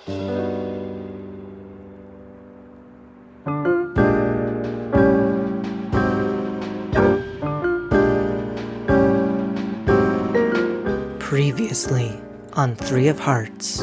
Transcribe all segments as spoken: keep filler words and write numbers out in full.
Previously on Three of Hearts.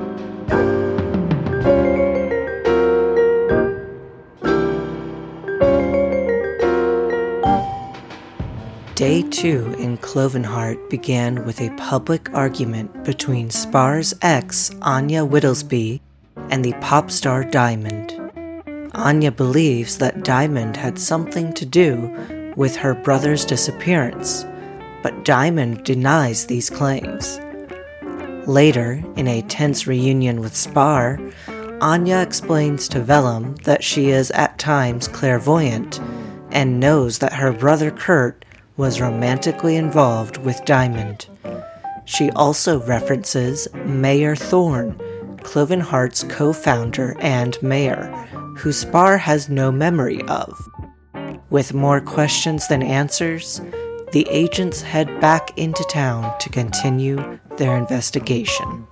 Day two in Clovenheart began with a public argument between Spar's ex, Anya Whittlesby, and the pop star Diamond. Anya believes that Diamond had something to do with her brother's disappearance, but Diamond denies these claims. Later, in a tense reunion with Spar, Anya explains to Vellum that she is at times clairvoyant and knows that her brother Kurt was romantically involved with Diamond. She also references Mayor Thorne, Clovenheart's co-founder and mayor, who Spar has no memory of. With more questions than answers, the agents head back into town to continue their investigation.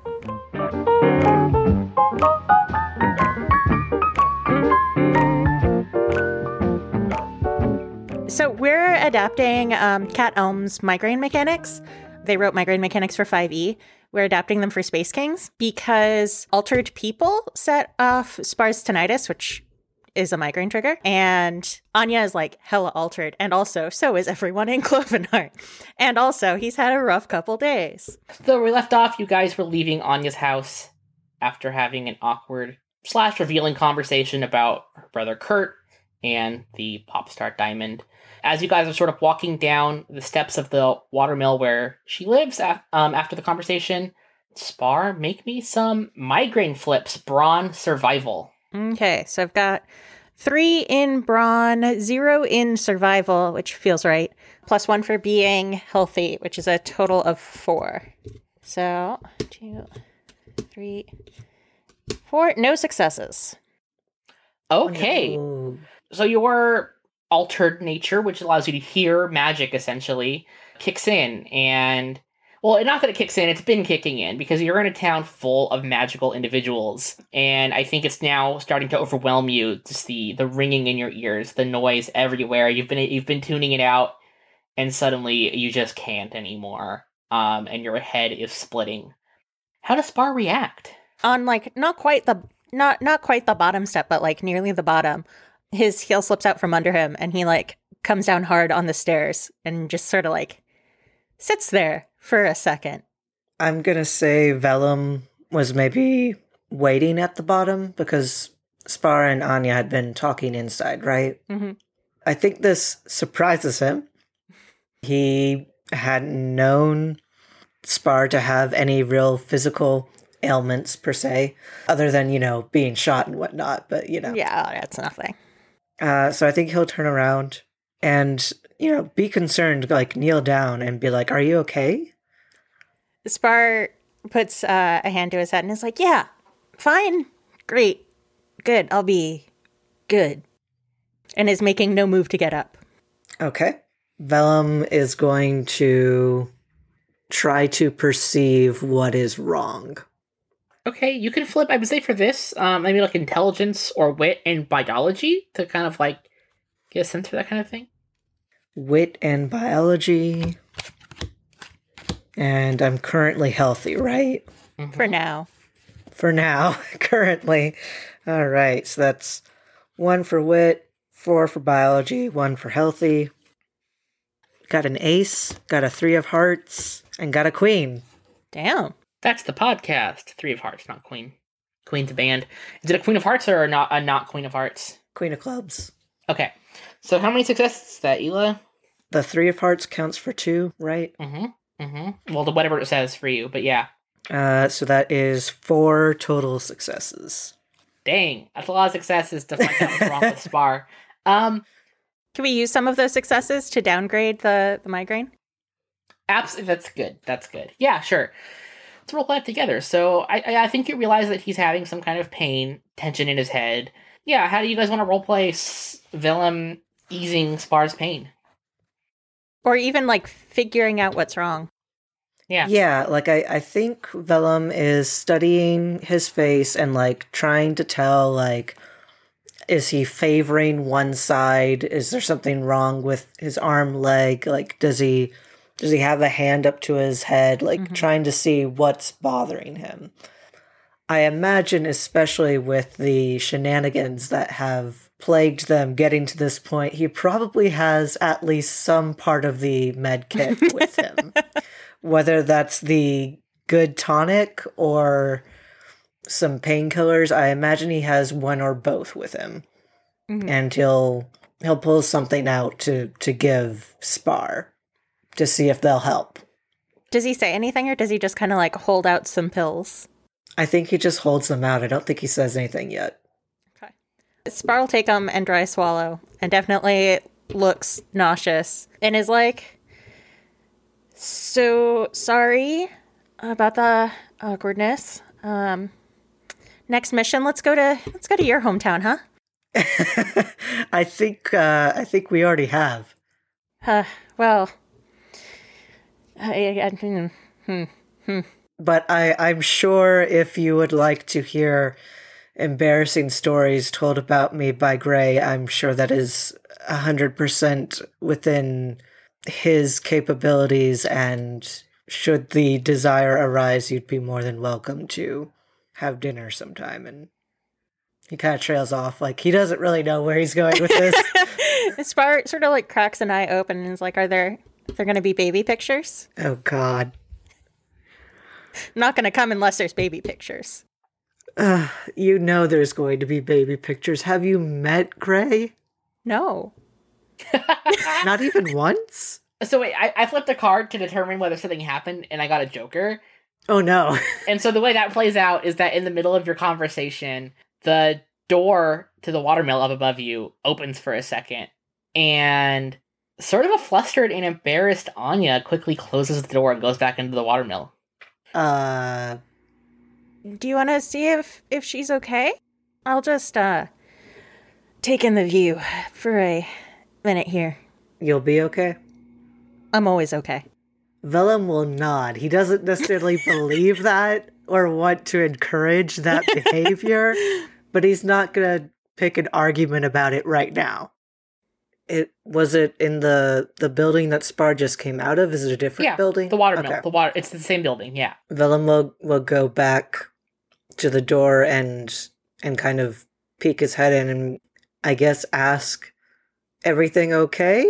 So we're adapting um, Cat Elm's migraine mechanics. They wrote migraine mechanics for five E. We're adapting them for Space Kings because altered people set off Spar's tinnitus, which is a migraine trigger. And Anya is like hella altered. And also, so is everyone in Clovenheart. And also, he's had a rough couple days. So we left off, you guys were leaving Anya's house after having an awkward slash revealing conversation about her brother Kurt and the pop star Diamond. As you guys are sort of walking down the steps of the watermill where she lives af- um, after the conversation, Spar, make me some migraine flips, brawn survival. Okay, so I've got three in brawn, zero in survival, which feels right, plus one for being healthy, which is a total of four. So, two, three, four, no successes. Okay. Oh. So your altered nature, which allows you to hear magic, essentially, kicks in. And, well, not that it kicks in, it's been kicking in, because you're in a town full of magical individuals. And I think it's now starting to overwhelm you, just the, the ringing in your ears, the noise everywhere. You've been you've been tuning it out, and suddenly you just can't anymore. Um, and your head is splitting. How does Spar react? On, like, not quite the not not quite the bottom step, but, like, nearly the bottom, his heel slips out from under him, and he, like, comes down hard on the stairs and just sort of, like, sits there for a second. I'm gonna say Vellum was maybe waiting at the bottom because Spar and Anya had been talking inside, right? Mm-hmm. I think this surprises him. He hadn't known Spar to have any real physical ailments per se, other than, you know, being shot and whatnot, but, you know. Yeah, that's nothing. Uh, so I think he'll turn around and, you know, be concerned, like kneel down and be like, "Are you okay?" Spar puts uh, a hand to his head and is like, "Yeah, fine, great, good, I'll be good," and is making no move to get up. Okay. Vellum is going to try to perceive what is wrong. Okay, you can flip, I would say for this, um, maybe like intelligence or wit and biology to kind of like get a sense for that kind of thing. Wit and biology. And I'm currently healthy, right? Mm-hmm. For now. For now, currently. All right, so that's one for wit, four for biology, one for healthy. Got an ace, got a three of hearts, and got a queen. Damn. That's the podcast. Three of Hearts, not Queen. Queen's a band. Is it a Queen of Hearts or not a not Queen of Hearts? Queen of clubs. Okay. So how many successes is that, Ela? The three of hearts counts for two, right? Mm-hmm. Mm-hmm. Well, the whatever it says for you, but yeah. Uh, so that is four total successes. Dang, that's a lot of successes to find out what's wrong with Spar. Um, Can we use some of those successes to downgrade the, the migraine? Absolutely, that's good. That's good. Yeah, sure. Let's roll that together. So I, I think you realize that he's having some kind of pain, tension in his head. Yeah, how do you guys want to roleplay S- Vellum easing Spar's pain? Or even, like, figuring out what's wrong. Yeah. Yeah, like I, I think Vellum is studying his face and like trying to tell like, is he favoring one side? Is there something wrong with his arm, leg? Like, does he does he have a hand up to his head? Like, mm-hmm. trying to see what's bothering him. I imagine, especially with the shenanigans that have plagued them getting to this point, he probably has at least some part of the med kit with him. Whether that's the good tonic or some painkillers, I imagine he has one or both with him. Mm-hmm. And he'll he'll pull something out to, to give Spar to see if they'll help. Does he say anything, or does he just kind of like hold out some pills? I think he just holds them out. I don't think he says anything yet. Okay. Spar will take them and dry swallow, and definitely looks nauseous, and is like, so sorry about the awkwardness. Um, next mission, let's go to let's go to your hometown, huh? I think uh, I think we already have. Uh, well, I, I, hmm, hmm, hmm. But I, I'm sure if you would like to hear embarrassing stories told about me by Gray, I'm sure that is one hundred percent within his capabilities, and should the desire arise, you'd be more than welcome to have dinner sometime. And he kind of trails off, like he doesn't really know where he's going with this. Spar sort of like cracks an eye open and is like, are there, there going to be baby pictures? Oh, God. Not going to come unless there's baby pictures. Uh, you know there's going to be baby pictures. Have you met Gray? No. Not even once? So wait, I, I flipped a card to determine whether something happened, and I got a joker. Oh, no. And so the way that plays out is that in the middle of your conversation, the door to the watermill up above you opens for a second, and sort of a flustered and embarrassed Anya quickly closes the door and goes back into the watermill. Uh, do you want to see if, if she's okay? I'll just, uh, take in the view for a minute here. You'll be okay? I'm always okay. Vellum will nod. He doesn't necessarily believe that or want to encourage that behavior, but he's not going to pick an argument about it right now. It was it in the the building that Spar just came out of? Is it a different yeah, building? The watermill. Okay. The water. It's the same building. Yeah. Vellum will will go back to the door and and kind of peek his head in and I guess ask, "Everything okay?"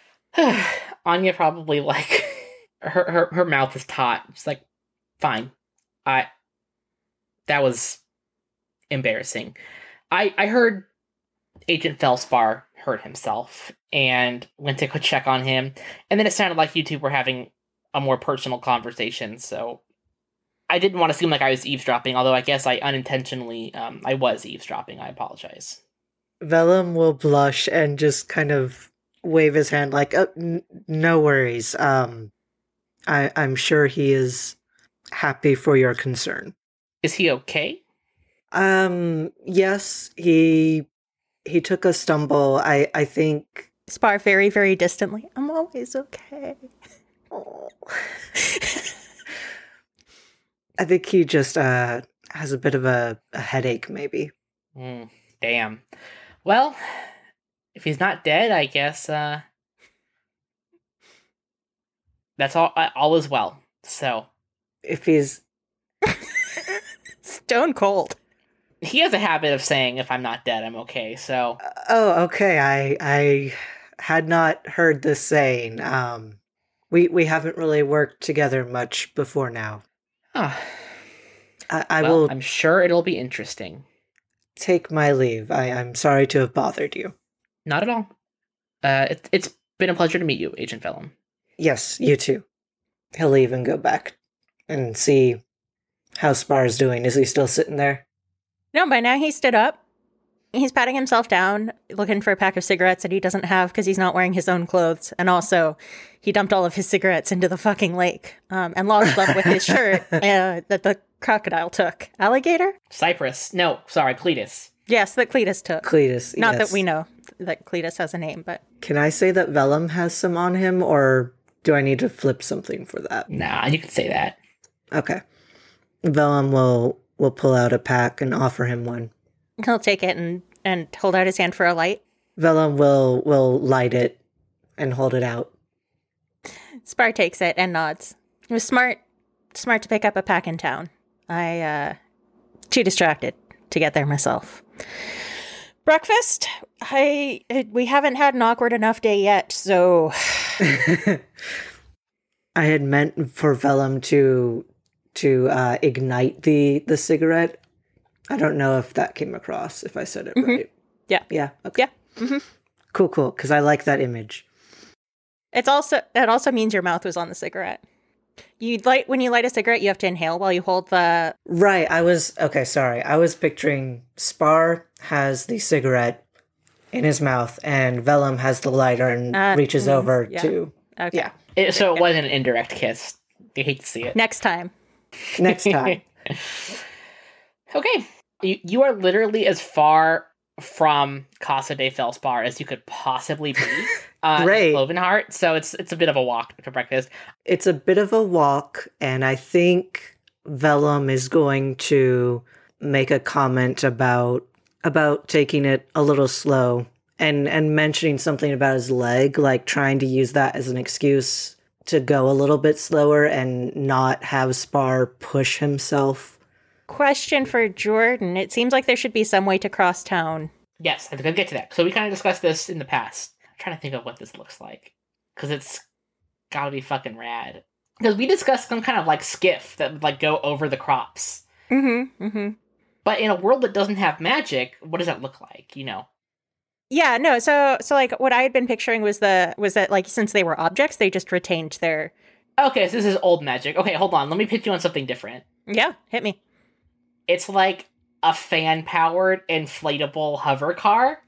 Anya probably like her her her mouth is taut. She's like, "Fine, I that was embarrassing. I I heard Agent Felspar hurt himself and went to go check on him, and then it sounded like you two were having a more personal conversation, so I didn't want to seem like I was eavesdropping, although I guess I unintentionally um, I was eavesdropping. I apologize." Vellum will blush and just kind of wave his hand like, oh, n- no worries. Um, I- I'm sure he is happy for your concern. Is he okay? Um, yes, he he took a stumble. I, I think... Spar very, very distantly. I'm always okay. Oh. I think he just uh has a bit of a, a headache, maybe. Mm, damn. Well, if he's not dead, I guess uh, that's all. Uh, all is well. So, if he's stone cold, he has a habit of saying, "If I'm not dead, I'm okay." So, uh, oh, okay. I I had not heard this saying. Um, we we haven't really worked together much before now. Oh. I, I well, will. I'm sure it'll be interesting. Take my leave. I, I'm sorry to have bothered you. Not at all. Uh, it, it's been a pleasure to meet you, Agent Vellum. Yes, you too. He'll leave and go back and see how Spar's doing. Is he still sitting there? No, by now he stood up. He's patting himself down, looking for a pack of cigarettes that he doesn't have because he's not wearing his own clothes. And also, he dumped all of his cigarettes into the fucking lake um, and lodged them with his shirt uh, that the crocodile took. Alligator? Cypress. No, sorry, Cletus. Yes, that Cletus took. Cletus, Not yes. that we know that Cletus has a name, but... Can I say that Vellum has some on him, or Do I need to flip something for that? Nah, you could say that. Okay. Vellum will will pull out a pack and offer him one. He'll take it and, and hold out his hand for a light. Vellum will will light it and hold it out. Spar takes it and nods. It was smart smart to pick up a pack in town. I, uh, too distracted to get there myself. Breakfast? I, we haven't had an awkward enough day yet, so... I had meant for Vellum to to uh, ignite the, the cigarette. I don't know if that came across, if I said it mm-hmm. right. Yeah. Yeah, okay. Yeah. Mm-hmm. Cool, cool, because I like that image. It's also, it also means your mouth was on the cigarette. You light when you light a cigarette, you have to inhale while you hold the... Right, I was... Okay, sorry. I was picturing Spar has the cigarette in his mouth, and Vellum has the lighter and uh, reaches mm, over yeah. to... Okay. Yeah. It, so it wasn't an indirect kiss. You hate to see it. Next time. Next time. Okay. You, you are literally as far from Casa de Felspar as you could possibly be. Uh, Great. Clovenheart, so it's it's a bit of a walk to breakfast. It's a bit of a walk, and I think Vellum is going to make a comment about about taking it a little slow and, and mentioning something about his leg, like trying to use that as an excuse to go a little bit slower and not have Spar push himself. Question for Jordan. It seems like there should be some way to cross town. Yes, I'm going to get to that. So we kind of discussed this in the past. I'm trying to think of what this looks like. Because it's got to be fucking rad. Because we discussed some kind of like skiff that would like go over the crops. Mm-hmm, mm-hmm. But in a world that doesn't have magic, what does that look like, you know? Yeah, no, so so like what I had been picturing was the was that like since they were objects, they just retained their... Okay, so this is old magic. Okay, hold on. Let me pitch you on something different. Yeah, hit me. It's like a fan-powered inflatable hover car.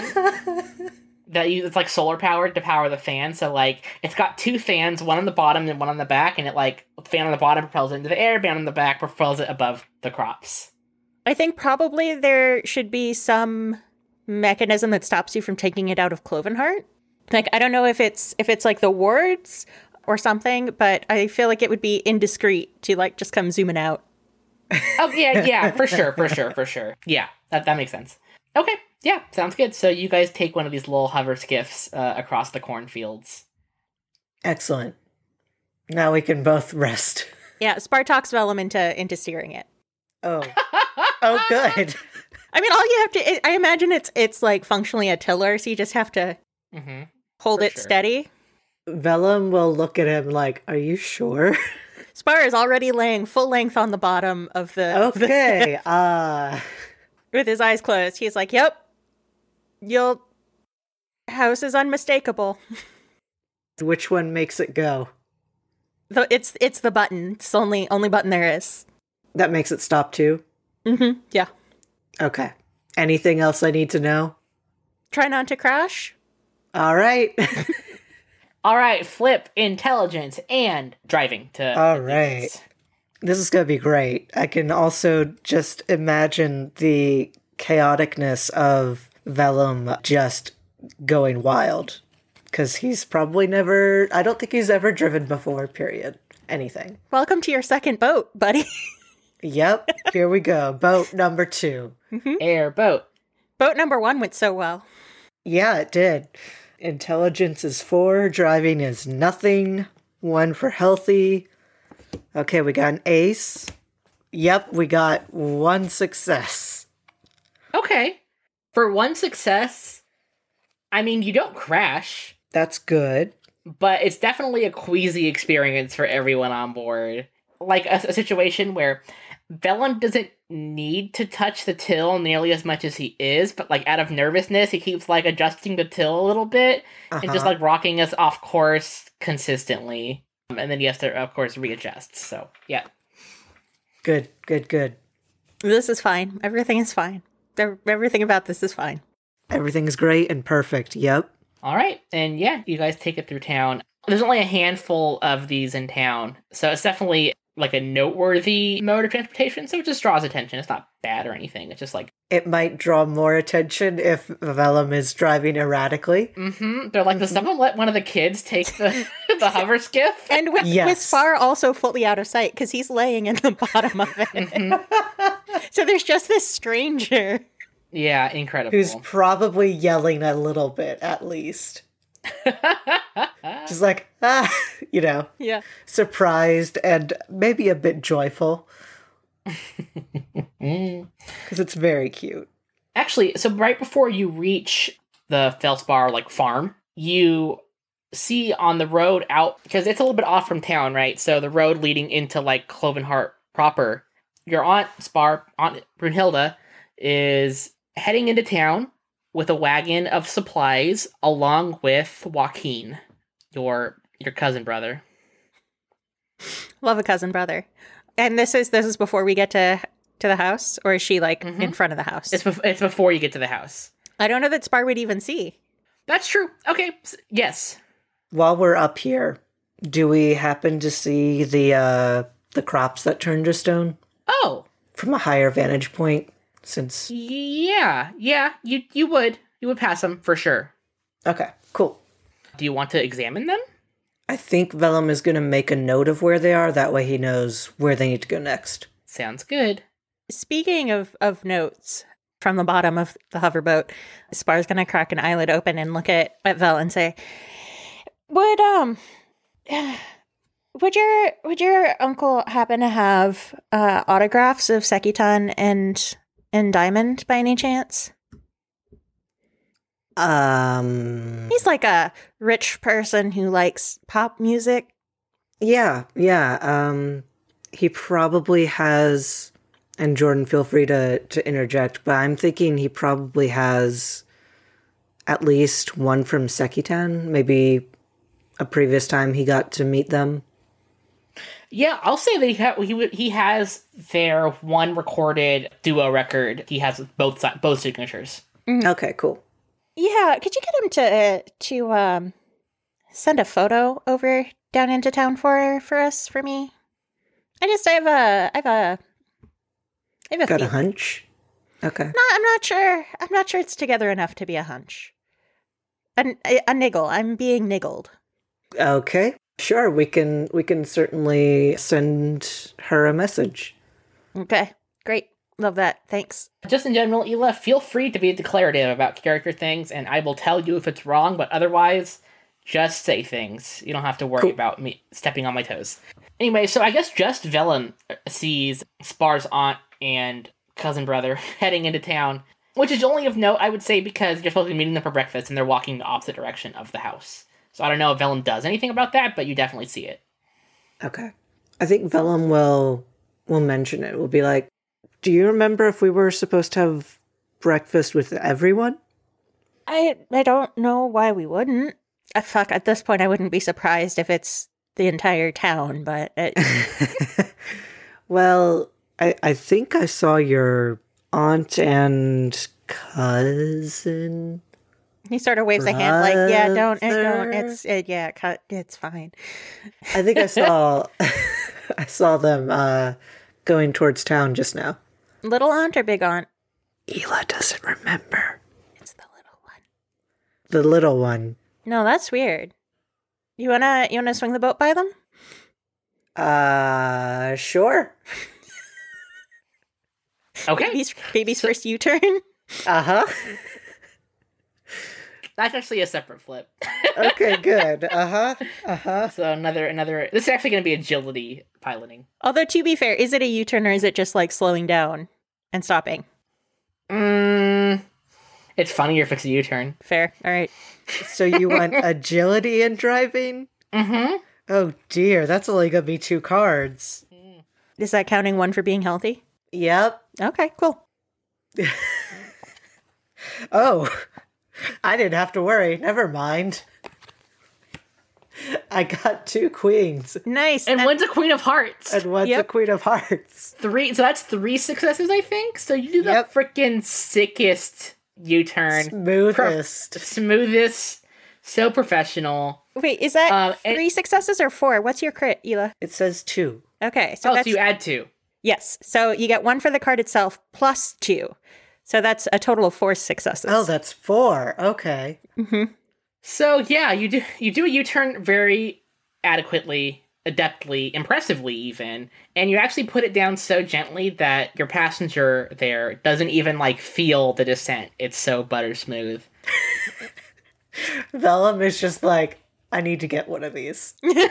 that you, it's like solar-powered to power the fan. So like it's got two fans, one on the bottom and one on the back, and it like the fan on the bottom propels it into the air, fan on the back propels it above the crops. I think probably there should be some mechanism that stops you from taking it out of Clovenheart. Like I don't know if it's if it's like the wards or something, but I feel like it would be indiscreet to like just come zooming out. Oh, yeah, yeah, for sure, for sure, for sure. Yeah, that, that makes sense. Okay, yeah, sounds good. So you guys take one of these little hover skiffs uh, across the cornfields. Excellent. Now we can both rest. Yeah, Spar talks Vellum into, into steering it. Oh. Oh, good. I mean, all you have to... It, I imagine it's it's like functionally a tiller, so you just have to mm-hmm. hold For it sure. steady. Vellum will look at him like, are you sure? Spar is already laying full length on the bottom of the... Okay, uh... with his eyes closed. He's like, yep. You'll... House is unmistakable. Which one makes it go? The, it's it's the button. It's the only, only button there is. That makes it stop too? Mm-hmm, yeah. Okay. Anything else I need to know? Try not to crash. All right. All right, flip, intelligence, and driving to... All right. This is going to be great. I can also just imagine the chaoticness of Vellum just going wild. Because he's probably never... I don't think he's ever driven before, period. Anything. Welcome to your second boat, buddy. Yep, here we go. Boat number two. Mm-hmm. Airboat. Boat number one went so well. Yeah, it did. Intelligence is four, driving is nothing. One for healthy. Okay, we got an ace. Yep, we got one success. Okay. For one success, I mean, you don't crash, That's good. but it's definitely a queasy experience for everyone on board. Like a, a situation where Vellum doesn't need to touch the till nearly as much as he is, but like out of nervousness, he keeps like adjusting the till a little bit Uh-huh. and just like rocking us off course consistently. Um, and then he has to, of course, readjust. So, yeah. Good, good, good. This is fine. Everything is fine. Ev- Everything about this is fine. Everything's great and perfect. Yep. All right. And yeah, you guys take it through town. There's only a handful of these in town, so it's definitely like a noteworthy mode of transportation, so it just draws attention. It's not bad or anything. It's just like It might draw more attention if Vellum is driving erratically. Mm-hmm. They're like, does someone let one of the kids take the, the hover skiff? And with, Yes. with Spar also fully out of sight because he's laying in the bottom of it. Mm-hmm. So there's just this stranger. Yeah, incredible. Who's probably yelling a little bit, at least. Just like, ah, you know, Yeah. surprised and maybe a bit joyful. Because it's very cute. Actually, so right before you reach the Felspar like farm, you see on the road out, because it's a little bit off from town, right? So the road leading into like Clovenheart proper, your aunt Spar, Aunt Brunhilde, is heading into town with a wagon of supplies along with Joaquin, your your cousin brother. Love a cousin brother. And this is this is before we get to to the house, or is she like Mhm. in front of the house? It's bef- it's before you get to the house. I don't know that Spar would even see. That's true. Okay. s- Yes. While we're up here, do we happen to see the uh, the crops that turn to stone Oh. from a higher vantage point? Since Yeah. Yeah. You you would you would pass them for sure. okay, cool. Do you want to examine them? I think Vellum is going to make a note of where they are. That way, he knows where they need to go next. Sounds good. Speaking of, of notes from the bottom of the hoverboat, Spar's gonna crack an eyelid open and look at, at Vel and say, Would um would your would your uncle happen to have uh, autographs of Sekitan and and Diamond by any chance? Um. He's like a rich person who likes pop music. Yeah, yeah. Um. He probably has. And Jordan, feel free to to interject, but I'm thinking he probably has at least one from Sekitan. Maybe a previous time he got to meet them. Yeah, I'll say that he ha- he w- he has their one recorded duo record. He has both si- both signatures. Okay, cool. Yeah, could you get him to uh, to um send a photo over down into town for for us for me? I just I have a I have a I have a Got a feeling. hunch? Okay. No, I'm not sure. I'm not sure it's together enough to be a hunch. A, a, a niggle. I'm being niggled. Okay. Sure, we can we can certainly send her a message. Okay, great. Love that. Thanks. Just in general, Ela, feel free to be declarative about character things, and I will tell you if it's wrong. But otherwise, just say things. You don't have to worry Cool. about me stepping on my toes. Anyway, so I guess just Velen sees Spar's aunt and cousin brother heading into town, which is only of note, I would say, because you're supposed to be meeting them for breakfast, and they're walking the opposite direction of the house. So I don't know if Velen does anything about that, but you definitely see it. Okay. I think Vellum will will mention it. We'll be like, do you remember if we were supposed to have breakfast with everyone? I I don't know why we wouldn't. Uh, fuck, at this point, I wouldn't be surprised if it's the entire town, but it, Well, I, I think I saw your aunt and cousin. he sort of waves a hand like, yeah, don't, it don't, Brother? it's, it, yeah, cut, it's fine. I think I saw I saw them uh, going towards town just now. Little aunt or big aunt? Ela doesn't remember. It's the little one. The little one. No, that's weird. You wanna, you wanna swing the boat by them? Uh, sure. Okay. Baby's, baby's first U-turn? Uh-huh. That's actually a separate flip. Okay, good. Uh-huh. Uh-huh. So another, another, this is actually going to be agility piloting. Although, to be fair, is it a U-turn or is it just like slowing down and stopping? Mm, it's funnier if it's a U-turn. Fair. All right. So you want agility in driving? Mm-hmm. Oh dear, that's only gonna be two cards. Is that counting one for being healthy? Yep. Okay, cool. Oh, I didn't have to worry. Never mind. I got two queens. Nice. And And- one's a Queen of Hearts. And one's a Yep. Queen of Hearts. Three, so that's three successes, I think. So you do the Yep. freaking sickest U-turn. Smoothest. Smoothest. So professional. Wait, is that Um, and- three successes or four? What's your crit, Ela? It says two. Okay, so Oh, that's so you add two. yes. So you get one for the card itself plus two. So that's a total of four successes. Oh, that's four. Okay. Mm-hmm. So yeah, you do you do a U-turn very adequately, adeptly, impressively even, and you actually put it down so gently that your passenger there doesn't even like feel the descent. It's so butter smooth. Vellum is just like, I need to get one of these.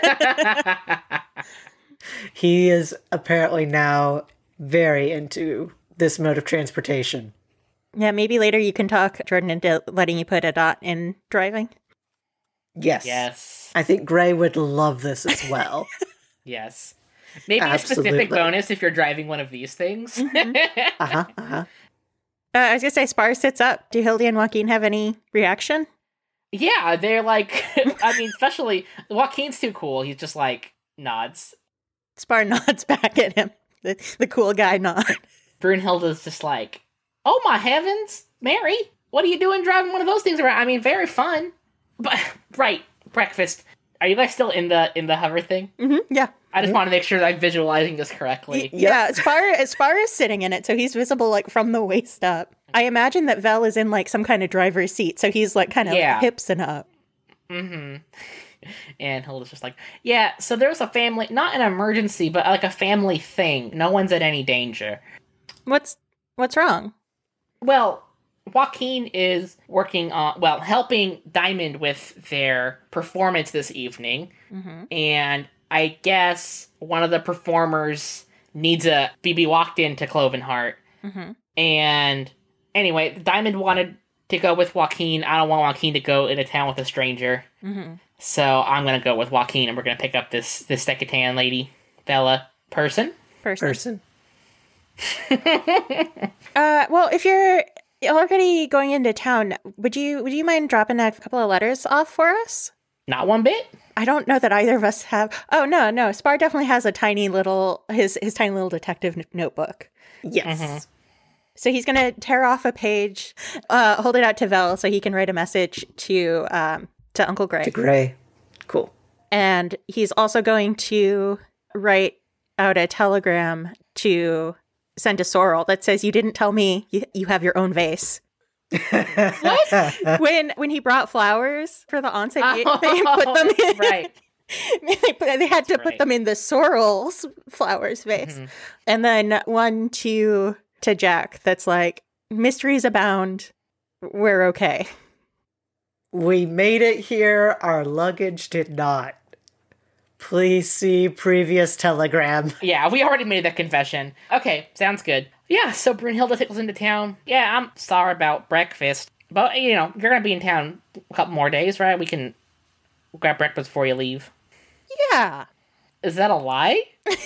He is apparently now very into this mode of transportation. Yeah, maybe later you can talk Jordan into letting you put a dot in driving. Yes. Yes. I think Gray would love this as well. Yes. Maybe Absolutely. a specific bonus if you're driving one of these things. Mm-hmm. uh-huh, uh-huh. Uh, I was going to say, Spar sits up. Do Hildy and Joaquin have any reaction? Yeah, they're like, I mean, especially, Joaquin's too cool. He's just like, nods. Spar nods back at him. The, the cool guy nod. Brunhilde's just like, oh my heavens, Mary, what are you doing driving one of those things around? I mean, very fun. But, right, breakfast. Are you guys still in the in the hover thing? Mm-hmm, yeah. I just Mm-hmm. want to make sure that I'm visualizing this correctly. Y- yeah, Spar, Spar is sitting in it, so he's visible like from the waist up. I imagine that Vel is in like some kind of driver's seat, so he's like kind of Yeah. hips and up. Mm-hmm. And Hilda's just like, yeah, so there's a family, not an emergency, but like a family thing. No one's at any danger. What's what's wrong? Well, Joaquin is working on, well, helping Diamond with their performance this evening. Mm-hmm. And I guess one of the performers needs a B B walked into Clovenheart. Mm-hmm. And anyway, Diamond wanted to go with Joaquin. I don't want Joaquin to go into town with a stranger. Mm-hmm. So I'm going to go with Joaquin, and we're going to pick up this, this Secatan lady, Bella, person. Person. Person. Uh, well, if you're already going into town, would you would you mind dropping a couple of letters off for us? Not one bit. I don't know that either of us have. Oh no, no. Spar definitely has a tiny little his his tiny little detective n- notebook. Yes. Mhm. So he's gonna tear off a page, uh, hold it out to Vel so he can write a message to um to Uncle Gray. To Gray. Cool. And he's also going to write out a telegram to send to Sorrel that says, "You didn't tell me you, you have your own vase." when when he brought flowers for the onset, they, they put them in. Right. they, put, they had to That's put right. them in the Sorrel's flowers vase, Mhm. and then one to to Jack that's like, "Mysteries abound. We're okay." We made it here. Our luggage did not. Please see previous telegram. Yeah, we already made that confession. Okay, sounds good. Yeah, so Brunhilde tickles into town. Yeah, I'm sorry about breakfast. But, you know, you're going to be in town a couple more days, right? We can grab breakfast before you leave. Yeah. Is that a lie?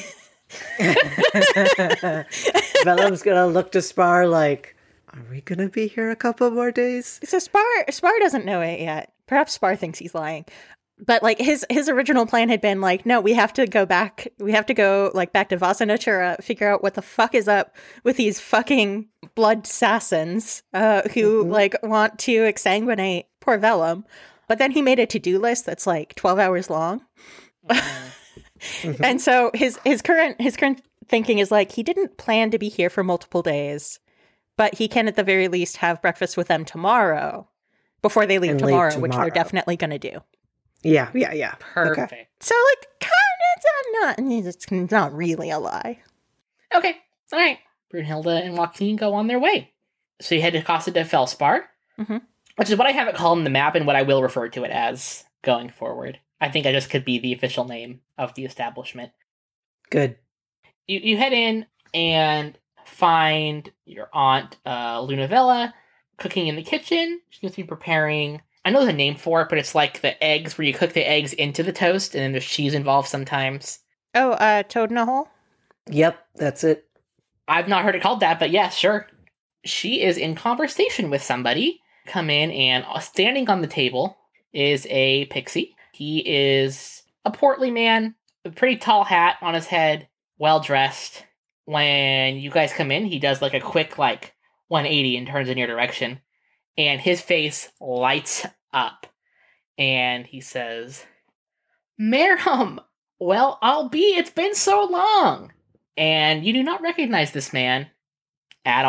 Vellum's gonna look to Spar like, are we gonna be here a couple more days? So Spar Spar doesn't know it yet. Perhaps Spar thinks he's lying. But like his his original plan had been like, no, we have to go back. We have to go like back to Vasa Natura, figure out what the fuck is up with these fucking blood assassins uh, who Mhm. like want to exsanguinate poor Vellum. But then he made a to-do list that's like twelve hours long. Mhm. And so his his current his current thinking is like he didn't plan to be here for multiple days, but he can at the very least have breakfast with them tomorrow before they leave And leave tomorrow, which tomorrow. they're definitely going to do. Yeah, yeah, yeah. Perfect. Okay. So like kind of not it's not really a lie. Okay, all right. Brunhilde and Joaquin go on their way. So you head to Casa de Felspar, Mhm. which is what I have it called in the map and what I will refer to it as going forward. I think I just could be the official name of the establishment. Good. You you head in and find your aunt, uh, Lunavella, cooking in the kitchen. She seems to be preparing. I know there's a name for it, but it's like the eggs where you cook the eggs into the toast, and then there's cheese involved sometimes. Oh, uh, Toad in a Hole? Yep, that's it. I've not heard it called that, but yeah, sure. She is in conversation with somebody. Come in, and standing on the table is a pixie. He is a portly man, a pretty tall hat on his head, well dressed. When you guys come in, he does like a quick like one eighty and turns in your direction, and his face lights up, and he says, "Merham, well, I'll be. It's been so long." And you do not recognize this man at all.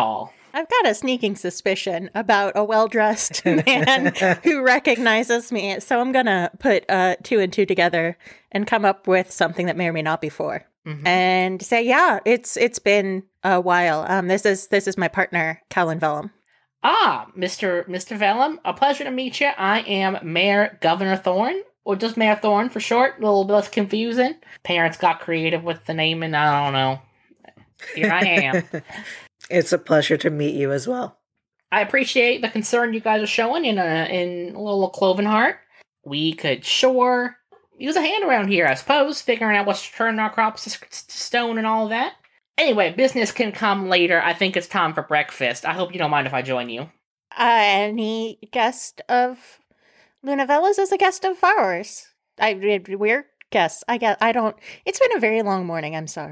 I've got a sneaking suspicion about a well-dressed man who recognizes me, so I'm gonna put uh, two and two together and come up with something that may or may not be four, mm-hmm. and say, "Yeah, it's it's been a while. Um, this is this is my partner, Callan Vellum." Ah, Mister Mister Vellum, a pleasure to meet you. I am Mayor Governor Thorne, or just Mayor Thorne for short. A little bit less confusing. Parents got creative with the name, and I don't know. Here I am. It's a pleasure to meet you as well. I appreciate the concern you guys are showing in a, in a little Clovenheart. We could sure use a hand around here, I suppose, figuring out what's turning our crops to stone and all of that. Anyway, business can come later. I think it's time for breakfast. I hope you don't mind if I join you. Uh, any guest of Lunavella's is a guest of ours. I we're guests. I guess I don't. It's been a very long morning. I'm sorry.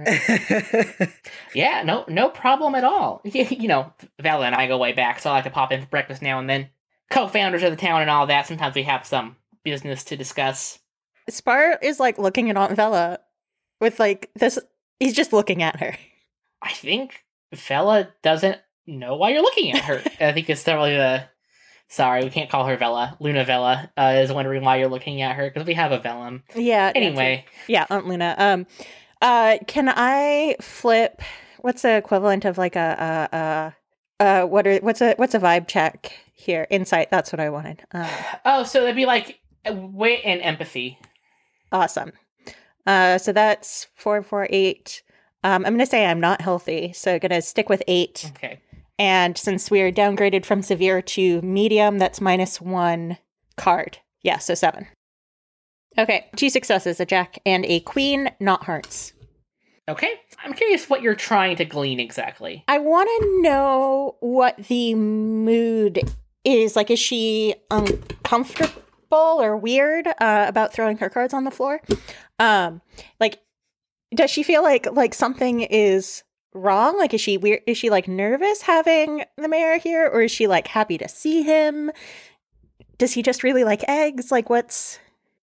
Yeah, no, no problem at all. You know, Vella and I go way back, so I like to pop in for breakfast now and then. Co-founders of the town and all that. Sometimes we have some business to discuss. Spar is like looking at Aunt Vella with like this. He's just looking at her. I think Vella doesn't know why you're looking at her. I think it's probably the... Sorry, we can't call her Vella. Luna Vella uh, is wondering why you're looking at her, because we have a Vellum. Yeah. Anyway. Yeah, Aunt Luna. Um, uh, can I flip... What's the equivalent of like a... a, a uh, what are what's a what's a vibe check here? Insight, that's what I wanted. Um, oh, so that'd be like wit and empathy. Awesome. Uh, so that's four, four, eight. Um, I'm going to say I'm not healthy, so I'm going to stick with eight. Okay. And since we're downgraded from severe to medium, that's minus one card. Yeah, so seven. Okay, two successes, a jack and a queen, not hearts. Okay. I'm curious what you're trying to glean exactly. I want to know what the mood is. Like, is she uncomfortable or weird uh, about throwing her cards on the floor? Um, like, does she feel like like something is wrong? Like, is she weird? Is she like nervous having the mayor here, or is she like happy to see him? Does he just really like eggs? Like, what's?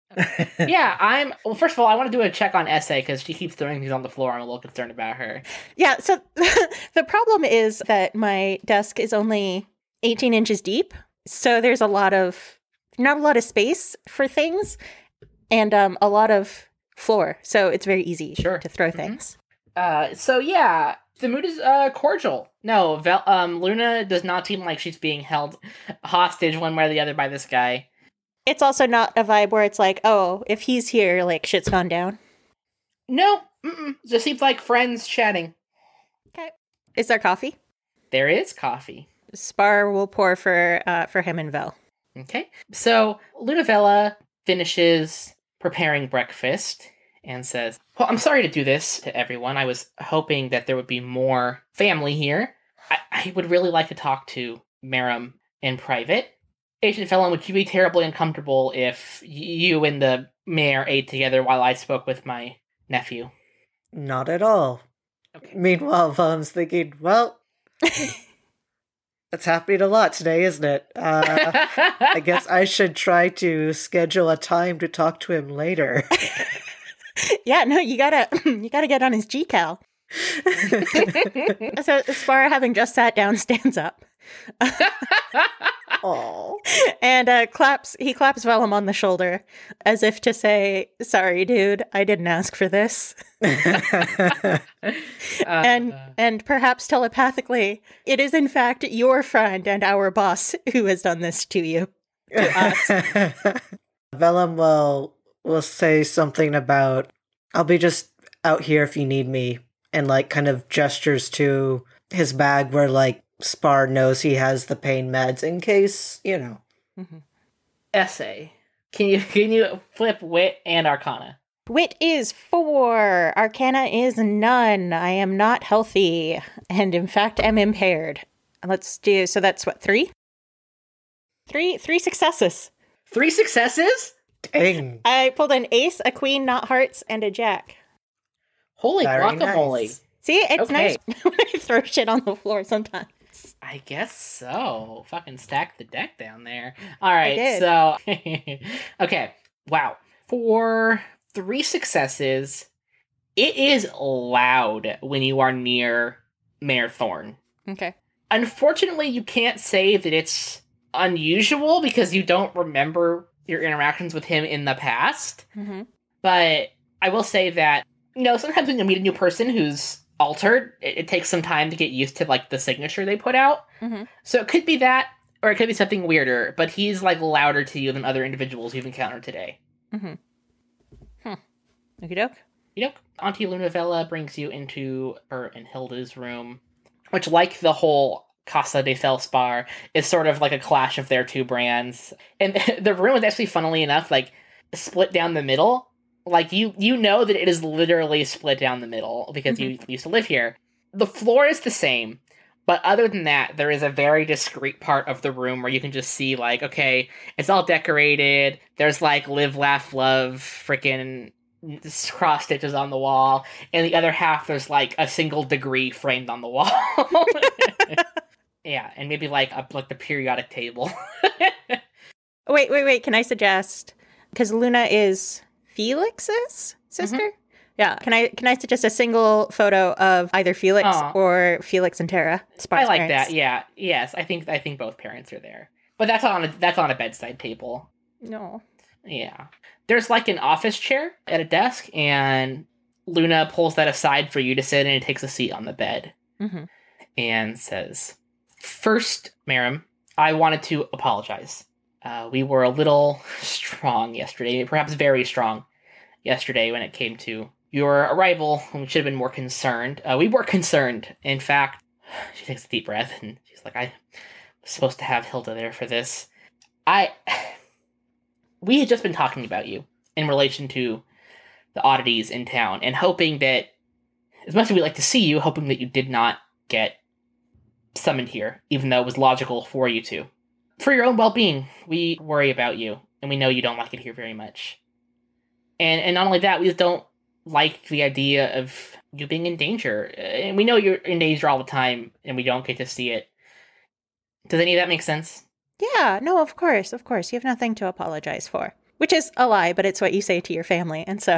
Yeah, I'm. Well, first of all, I want to do a check on Essay because she keeps throwing things on the floor. I'm a little concerned about her. Yeah. So the problem is that my desk is only eighteen inches deep, so there's a lot of not a lot of space for things, and um, a lot of floor, so it's very easy sure. to throw mm-hmm. things. Uh, so yeah, the mood is uh cordial. No, Vel- um, Luna does not seem like she's being held hostage one way or the other by this guy. It's also not a vibe where it's like, oh, if he's here, like shit's gone down. No, mm-mm. Just seems like friends chatting. Okay, is there coffee? There is coffee. Spar will pour for uh for him and Vel. Okay, so Lunavella finishes preparing breakfast and says, well, I'm sorry to do this to everyone. I was hoping that there would be more family here. I, I would really like to talk to Merum in private. Agent Felon, would you be terribly uncomfortable if you and the mayor ate together while I spoke with my nephew? Not at all. Okay. Meanwhile, Vellum's thinking, well, that's happening a lot today, isn't it? Uh, I guess I should try to schedule a time to talk to him later. Yeah, no, you gotta, you gotta get on his G-Cal. So Spar, having just sat down, stands up. Aww. And uh, claps, he claps Vellum on the shoulder as if to say, sorry, dude, I didn't ask for this. uh, and and perhaps telepathically, it is in fact your friend and our boss who has done this to you. To us. Vellum will, will say something about, I'll be just out here if you need me, and like kind of gestures to his bag where like Spar knows he has the pain meds in case, you know. Mm-hmm. Essay. Can you can you flip wit and arcana? Wit is four. Arcana is none. I am not healthy, and in fact am impaired. Let's do, so that's what, three? Three three successes. Three successes? Dang. I pulled an ace, a queen, not hearts, and a jack. Holy Very guacamole. nice. See, it's Okay. nice when I throw shit on the floor sometimes. I guess so. Fucking stack the deck down there. All right, did. so okay. Wow. For three successes, it is loud when you are near Mayor Thorne. Okay. Unfortunately, you can't say that it's unusual because you don't remember your interactions with him in the past. Mm-hmm. But I will say that, you know, sometimes when you meet a new person who's altered, it, it takes some time to get used to, like, the signature they put out. Mm-hmm. So it could be that, or it could be something weirder, but he's, like, louder to you than other individuals you've encountered today. Mm-hmm. Hmm. Okie doke. You know, Auntie Lunavella brings you into her and Hilda's room, which, like the whole Casa de Felspar, is sort of like a clash of their two brands. And the room is actually, funnily enough, like, split down the middle. Like, you you know that it is literally split down the middle because mm-hmm. you used to live here. The floor is the same, but other than that, there is a very discreet part of the room where you can just see, like, okay, it's all decorated. There's, like, live, laugh, love, freaking cross stitches on the wall, and the other half there's like a single degree framed on the wall. Yeah, and maybe like a, like the periodic table. wait, wait, wait. Can I suggest, because Luna is Felix's sister? Mm-hmm. Yeah. Can I can I suggest a single photo of either Felix Aww. or Felix and Tara? Spar's I like parents? that. Yeah. Yes. I think I think both parents are there, but that's on a, that's on a bedside table. No. Yeah. There's like an office chair at a desk, and Luna pulls that aside for you to sit in and takes a seat on the bed. Mm-hmm. And says, "First, Merim, I wanted to apologize. Uh, we were a little strong yesterday, perhaps very strong yesterday when it came to your arrival. We should have been more concerned. Uh, we were concerned. In fact," she takes a deep breath, and she's like, "I was supposed to have Hilda there for this. I... We had just been talking about you in relation to the oddities in town, and hoping that, as much as we'd like to see you, hoping that you did not get summoned here, even though it was logical for you to. For your own well-being, we worry about you, and we know you don't like it here very much. And and not only that, we just don't like the idea of you being in danger. And we know you're in danger all the time, and we don't get to see it. Does any of that make sense?" Yeah, no, of course, of course. You have nothing to apologize for. Which is a lie, but it's what you say to your family. And so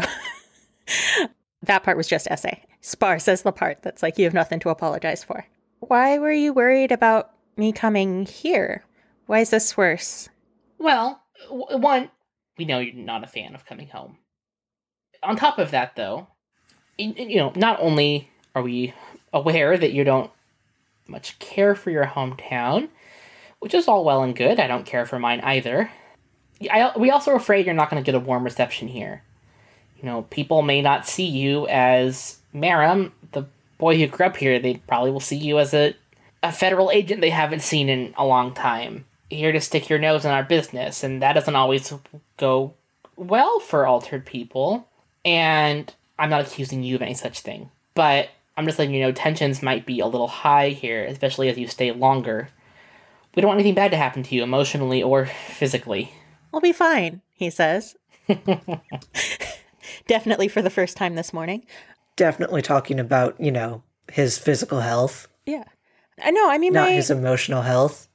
that part was just essay. Spar says the part that's like, you have nothing to apologize for. Why were you worried about me coming here? Why is this worse? Well, w- one, we know you're not a fan of coming home. On top of that, though, you know, not only are we aware that you don't much care for your hometown, which is all well and good. I don't care for mine either. I, we also are afraid you're not going to get a warm reception here. You know, people may not see you as Merim, the boy who grew up here. They probably will see you as a, a federal agent they haven't seen in a long time. Here to stick your nose in our business, and that doesn't always go well for altered people. And I'm not accusing you of any such thing, but I'm just letting you know tensions might be a little high here, especially as you stay longer. We don't want anything bad to happen to you, emotionally or physically. We'll be fine, he says. Definitely for the first time this morning. Definitely talking about, you know, his physical health. Yeah. I know, I mean, Not my... his emotional health.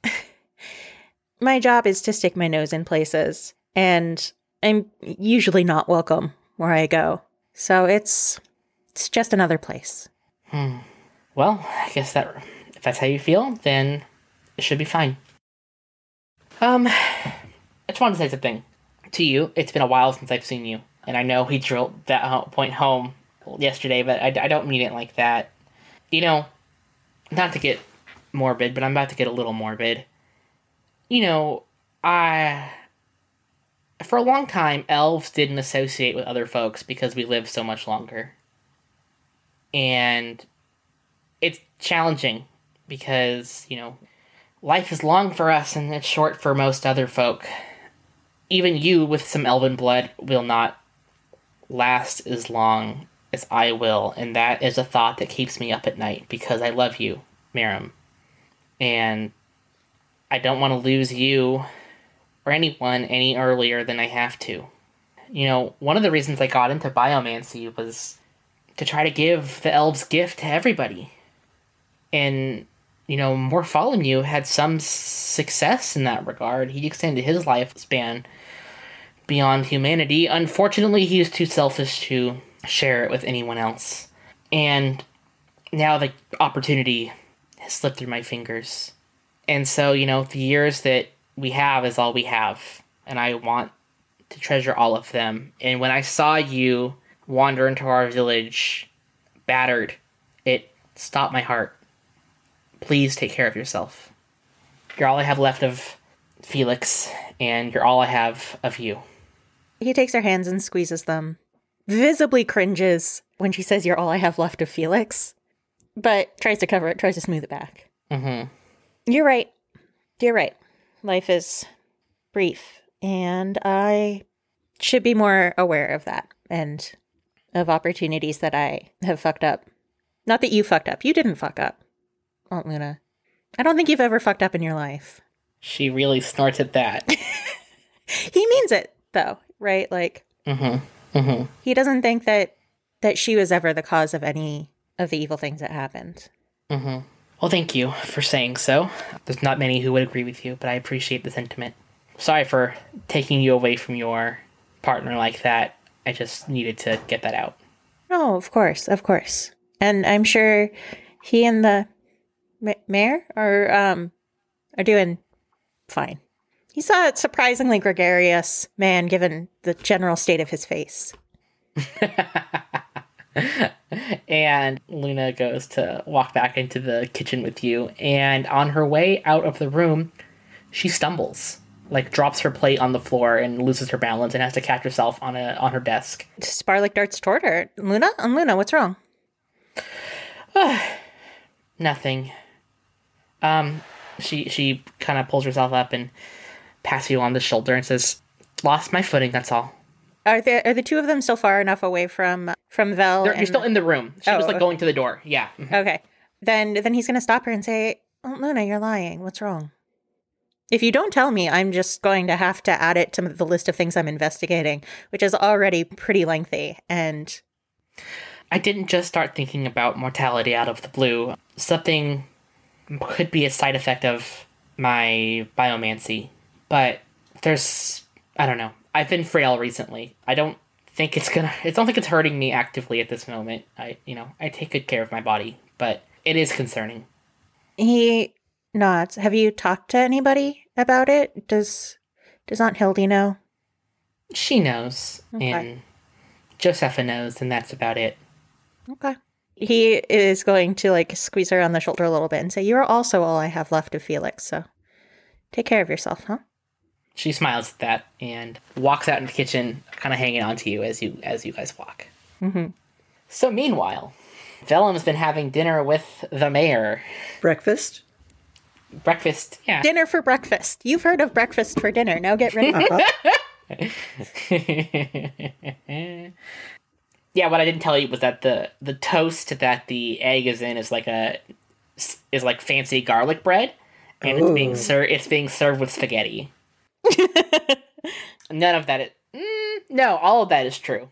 My job is to stick my nose in places, and I'm usually not welcome where I go. So it's it's just another place. Hmm. Well, I guess that if that's how you feel, then it should be fine. Um, I just wanted to say something to you. It's been a while since I've seen you, and I know he drilled that point home yesterday, but I, I don't mean it like that. You know, not to get morbid, but I'm about to get a little morbid. You know, I... For a long time, elves didn't associate with other folks because we live so much longer. And it's challenging because, you know, life is long for us and it's short for most other folk. Even you with some elven blood will not last as long as I will, and that is a thought that keeps me up at night because I love you, Merim. And I don't want to lose you or anyone any earlier than I have to. You know, one of the reasons I got into biomancy was to try to give the elves' gift to everybody. And, you know, Morpholomew had some success in that regard. He extended his lifespan beyond humanity. Unfortunately, he was too selfish to share it with anyone else. And now the opportunity has slipped through my fingers. And so, you know, the years that we have is all we have. And I want to treasure all of them. And when I saw you wander into our village, battered, it stopped my heart. Please take care of yourself. You're all I have left of Felix, and you're all I have of you. He takes her hands and squeezes them. Visibly cringes when she says, "You're all I have left of Felix," but tries to cover it, tries to smooth it back. Mm-hmm. You're right. You're right. Life is brief, and I should be more aware of that and of opportunities that I have fucked up. Not that you fucked up. You didn't fuck up, Aunt Luna. I don't think you've ever fucked up in your life. She really snorts at that. He means it, though, right? Like, mm-hmm. Mm-hmm. He doesn't think that that she was ever the cause of any of the evil things that happened. Mm-hmm. Well, thank you for saying so. There's not many who would agree with you, but I appreciate the sentiment. Sorry for taking you away from your partner like that. I just needed to get that out. Oh, of course, of course. And I'm sure he and the ma- mayor are um are doing fine. He's a surprisingly gregarious man, given the general state of his face. And Luna goes to walk back into the kitchen with you, and on her way out of the room, she stumbles, like drops her plate on the floor and loses her balance and has to catch herself on a on her desk. Sparlick darts toward her. Luna? Um, Luna, what's wrong? Nothing. Um, she she kind of pulls herself up and pats you on the shoulder and says, "Lost my footing, that's all." Are there are the two of them still far enough away from from Vel? They're, and... You're still in the room. She oh, was like okay. going to the door. Yeah. Mm-hmm. Okay. Then then he's gonna stop her and say, "Oh, Luna, you're lying. What's wrong?" If you don't tell me, I'm just going to have to add it to the list of things I'm investigating, which is already pretty lengthy. And I didn't just start thinking about mortality out of the blue. Something could be a side effect of my biomancy, but there's I don't know. I've been frail recently. I don't think it's gonna. I don't think it's hurting me actively at this moment. I, you know, I take good care of my body, but it is concerning. He nods. Have you talked to anybody about it? Does Does Aunt Hildy know? She knows, Okay. and Josepha knows, and that's about it. Okay. He is going to like squeeze her on the shoulder a little bit and say, "You are also all I have left of Felix. So take care of yourself, huh?" She smiles at that and walks out in the kitchen, kind of hanging on to you as you as you guys walk. Mm-hmm. So meanwhile, Vellum's been having dinner with the mayor. Breakfast? Breakfast, yeah. Dinner for breakfast. You've heard of breakfast for dinner. Now get ready. Uh-huh. Yeah, what I didn't tell you was that the the toast that the egg is in is like a is like fancy garlic bread, and Ooh. it's being ser- it's being served with spaghetti. None of that is... Mm, no, all of that is true.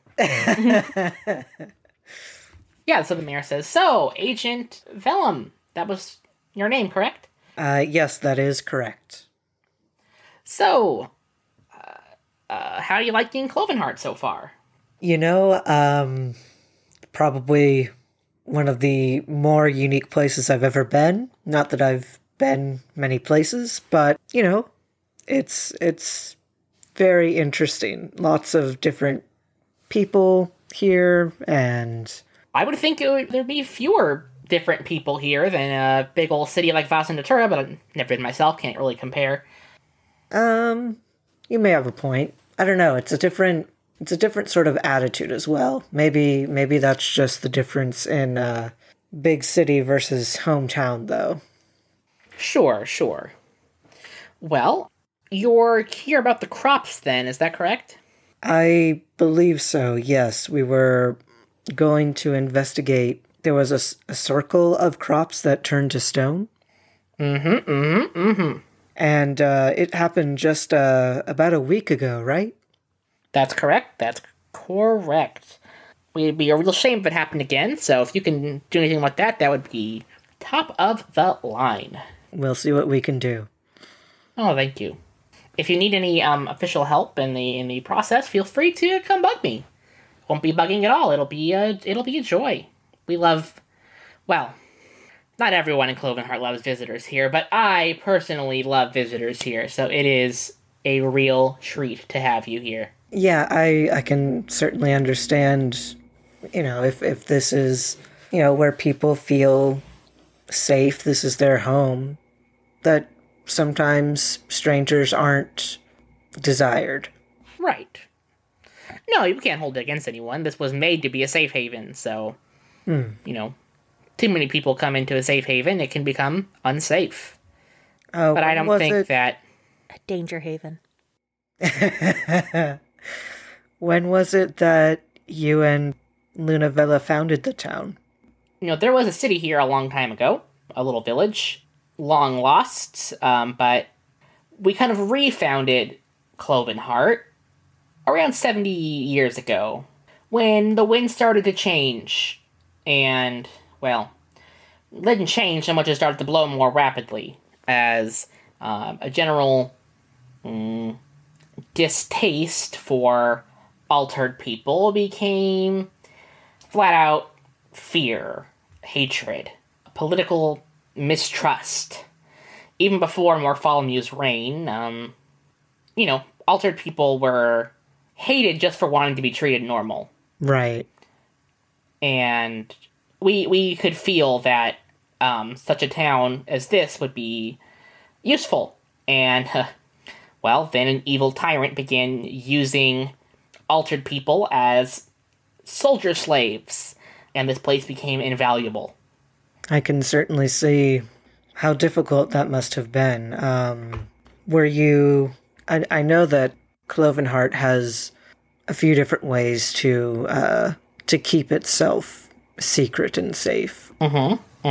Yeah, so the mayor says, "So, Agent Vellum, that was your name, correct?" Uh, yes, that is correct. So, uh, uh, how do you like being Clovenheart so far? You know, um, probably one of the more unique places I've ever been. Not that I've been many places, but, you know, it's it's very interesting. Lots of different people here, and... I would think it would, there'd be fewer different people here than a big old city like Vaesen Datura, but I've never been myself, can't really compare. Um, you may have a point. I don't know, it's a different... It's a different sort of attitude as well. Maybe maybe that's just the difference in uh, big city versus hometown, though. Sure, sure. Well, you're here about the crops then, is that correct? I believe so, yes. We were going to investigate. There was a, a circle of crops that turned to stone. Mm-hmm, mm-hmm, mm-hmm. And uh, it happened just uh, about a week ago, right? That's correct. That's correct. It'd be a real shame if it happened again, so if you can do anything like that, that would be top of the line. We'll see what we can do. Oh, thank you. If you need any um, official help in the in the process, feel free to come bug me. Won't be bugging at all. It'll be a, it'll be a joy. We love, well, not everyone in Clovenheart loves visitors here, but I personally love visitors here, so it is a real treat to have you here. Yeah, I, I can certainly understand, you know, if, if this is, you know, where people feel safe, this is their home, that sometimes strangers aren't desired. Right. No, you can't hold it against anyone. This was made to be a safe haven, so, Mm. you know, too many people come into a safe haven, it can become unsafe. Uh, But I when don't was think it- that... A danger haven. When was it that you and Lunavella founded the town? You know, there was a city here a long time ago, a little village, long lost, um, but we kind of refounded Clovenheart around seventy years ago, when the wind started to change, and, well, it didn't change so much as started to blow more rapidly, as um, a general mm, distaste for altered people became flat-out fear, hatred, political mistrust. Even before Morpholomew's reign, um, you know, altered people were hated just for wanting to be treated normal. Right. And we we could feel that um, such a town as this would be useful. And, uh, well, then an evil tyrant began using altered people as soldier slaves, and this place became invaluable. I can certainly see how difficult that must have been. Um, were you... I, I know that Clovenheart has a few different ways to uh, to keep itself secret and safe. Mm-hmm.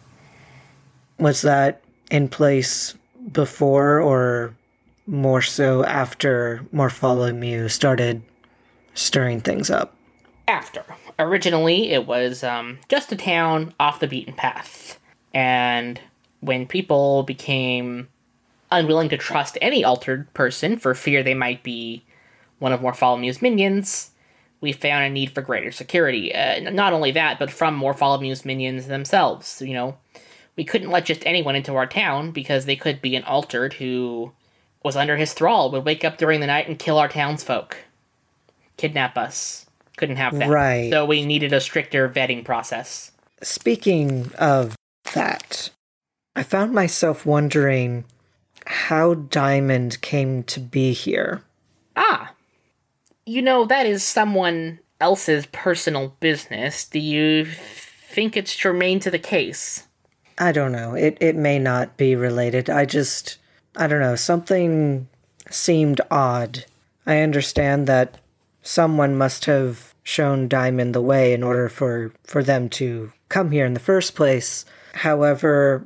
Mm-hmm. Was that in place before or more so after Morpholomew started stirring things up? After. Originally, it was um, just a town off the beaten path. And when people became unwilling to trust any altered person for fear they might be one of Morpholomew's minions, we found a need for greater security. Uh, not only that, but from Morpholomew's minions themselves. You know, we couldn't let just anyone into our town because they could be an altered who was under his thrall, would wake up during the night and kill our townsfolk. Kidnap us. Couldn't have that. Right. So we needed a stricter vetting process. Speaking of that, I found myself wondering how Diamond came to be here. Ah. You know, that is someone else's personal business. Do you think it's germane to the case? I don't know. It it may not be related. I just, I don't know. Something seemed odd. I understand that someone must have shown Diamond the way in order for, for them to come here in the first place. However,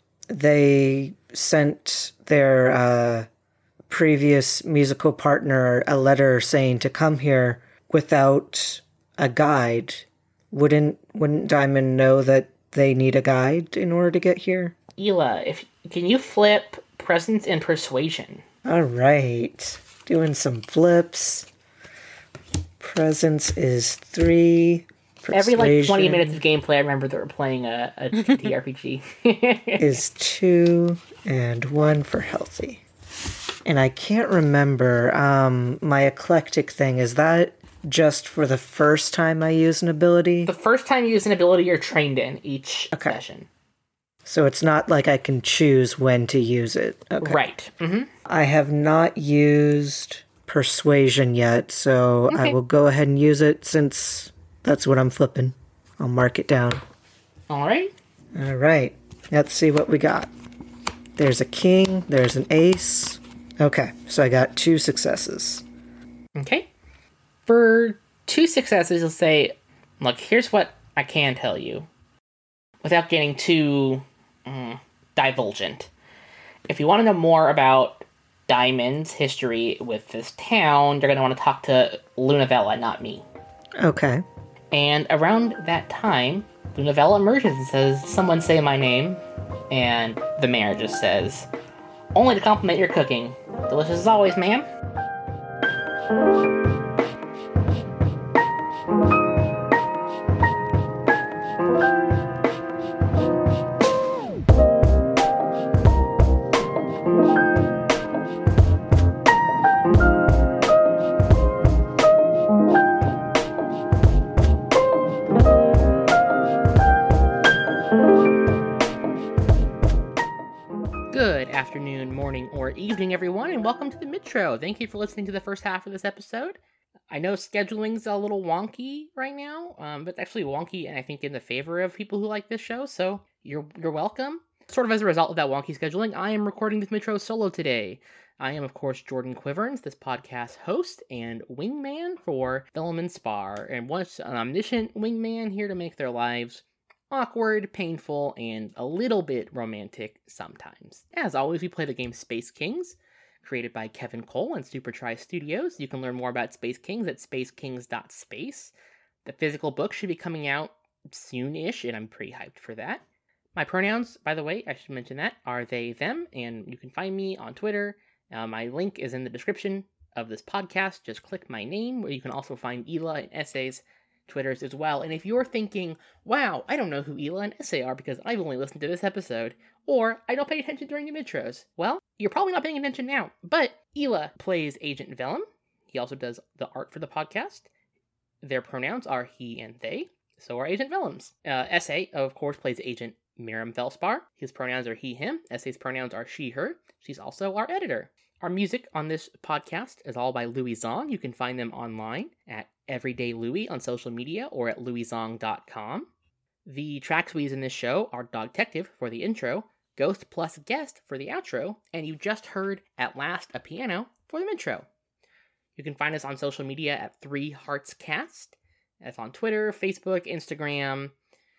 they sent their uh, previous musical partner a letter saying to come here without a guide. Wouldn't wouldn't Diamond know that they need a guide in order to get here? Ela, if can you flip presence and persuasion? All right. Doing some flips. Presence is three. Every like twenty Persuasion minutes of gameplay, I remember that we're playing a, a T R P G. is two and one for healthy. And I can't remember, um, my eclectic thing, is that just for the first time I use an ability? The first time you use an ability, you're trained in each Okay. session. So it's not like I can choose when to use it. Okay. Right. Mm-hmm. I have not used persuasion yet, so I Okay. will go ahead and use it since that's what I'm flipping. I'll mark it down. All right. All right. Let's see what we got. There's a king, there's an ace. Okay, so I got two successes. Okay. For two successes, you'll say, look, here's what I can tell you. Without getting too mm, divulgent. If you want to know more about Diamond's history with this town, you're going to want to talk to Lunavella, not me. Okay. And around that time, Lunavella emerges and says, someone say my name. And the mayor just says, only to compliment your cooking. Delicious as always, ma'am. Good afternoon, morning, or evening, everyone, and welcome to the Midtro. Thank you for listening to the first half of this episode. I know scheduling's a little wonky right now, um, but it's actually wonky, and I think in the favor of people who like this show, so you're you're welcome. Sort of as a result of that wonky scheduling, I am recording this Midtro solo today. I am, of course, Jordan Quiverns, this podcast host and wingman for Vellum and Spar, and once an omniscient wingman here to make their lives awkward, painful, and a little bit romantic sometimes. As always, we play the game Space Kings, created by Kevin Cole and Supertry Studios. You can learn more about Space Kings at space kings dot space. The physical book should be coming out soon-ish, and I'm pretty hyped for that. My pronouns, by the way, I should mention that, are they, them, and you can find me on Twitter. Uh, my link is in the description of this podcast. Just click my name, where you can also find Ela and Essay's Twitters as well. And if you're thinking, wow, I don't know who Ela and Essay are because I've only listened to this episode, or I don't pay attention during the midtros, well, you're probably not paying attention now. But Ela plays Agent Vellum. He also does the art for the podcast. Their pronouns are he and they. So are Agent Vellum's. Uh, Essay, of course, plays Agent Miram Velspar. His pronouns are he, him. Essay's pronouns are she, her. She's also our editor. Our music on this podcast is all by Louis Zong. You can find them online at Everyday Louis on social media or at louis zong dot com. The tracks we use in this show are Dog Detective for the intro, Ghost plus Guest for the outro, and you just heard At Last a Piano for the midtro. You can find us on social media at Three Hearts Cast. That's on Twitter, Facebook, Instagram,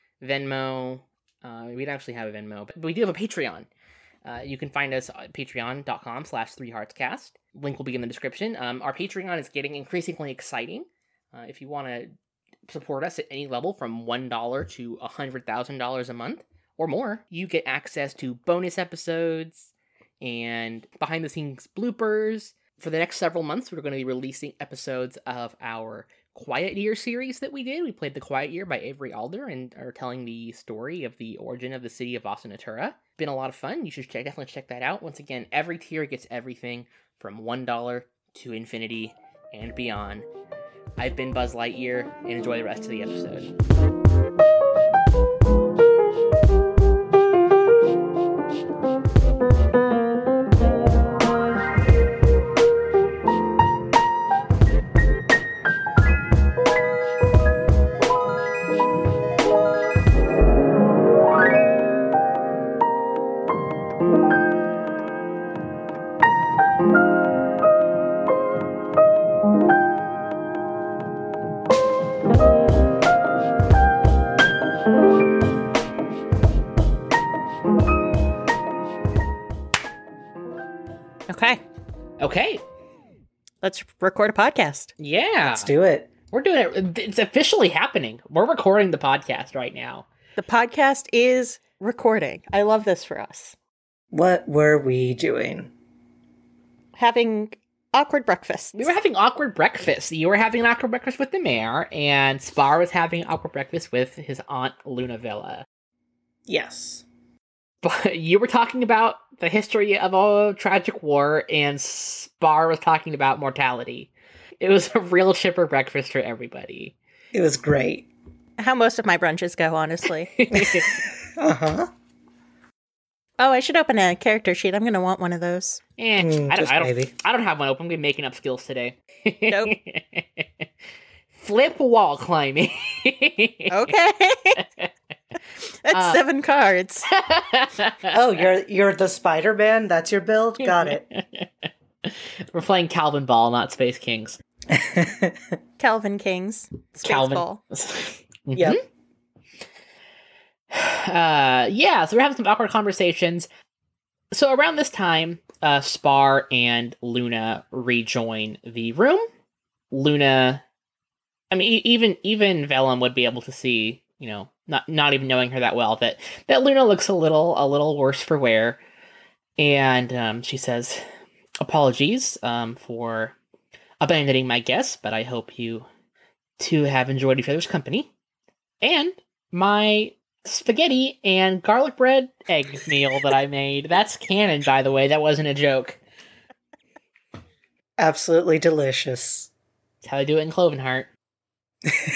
Venmo. Uh, we don't actually have a Venmo, but we do have a Patreon. Uh, you can find us at patreon.com slash threeheartscast. Link will be in the description. Um, our Patreon is getting increasingly exciting. Uh, if you want to support us at any level from one dollar to one hundred thousand dollars a month or more, you get access to bonus episodes and behind-the-scenes bloopers. For the next several months, we're going to be releasing episodes of our Quiet Year series that we did. We played The Quiet Year by Avery Alder and are telling the story of the origin of the city of Vasa Natura. Been a lot of fun. You should check, definitely check that out. Once again, every tier gets everything from one dollar to infinity and beyond. I've been Buzz Lightyear, and enjoy the rest of the episode. Okay. Okay. Let's record a podcast. Yeah. Let's do it. We're doing it. It's officially happening. We're recording the podcast right now. The podcast is recording. I love this for us. What were we doing? Having awkward breakfast. We were having awkward breakfast. You were having an awkward breakfast with the mayor, and Spar was having an awkward breakfast with his aunt, Luna Villa. Yes. But you were talking about the history of a tragic war, and Spar was talking about mortality. It was a real chipper breakfast for everybody. It was great. How most of my brunches go, honestly. Uh-huh. Oh, I should open a character sheet. I'm going to want one of those. Eh, Mm, I, don't, just I, don't, maybe. I don't have one open. I'm going to be making up skills today. Nope. Flip wall climbing. Okay. That's Uh, seven cards. Oh, you're you're the Spider-Man? That's your build? Got it. We're playing Calvin Ball, not Space Kings. Calvin Kings. Space Calvin. Ball. Yep. Uh, yeah, so we're having some awkward conversations. So around this time, uh, Spar and Luna rejoin the room. Luna, I mean, e- even even Vellum would be able to see, you know, not not even knowing her that well, that that Luna looks a little a little worse for wear. And um, she says, "Apologies um, for abandoning my guests, but I hope you two have enjoyed each other's company. And my spaghetti and garlic bread egg meal that I made. That's canon, by the way. That wasn't a joke. Absolutely delicious. That's how I do it in Clovenheart.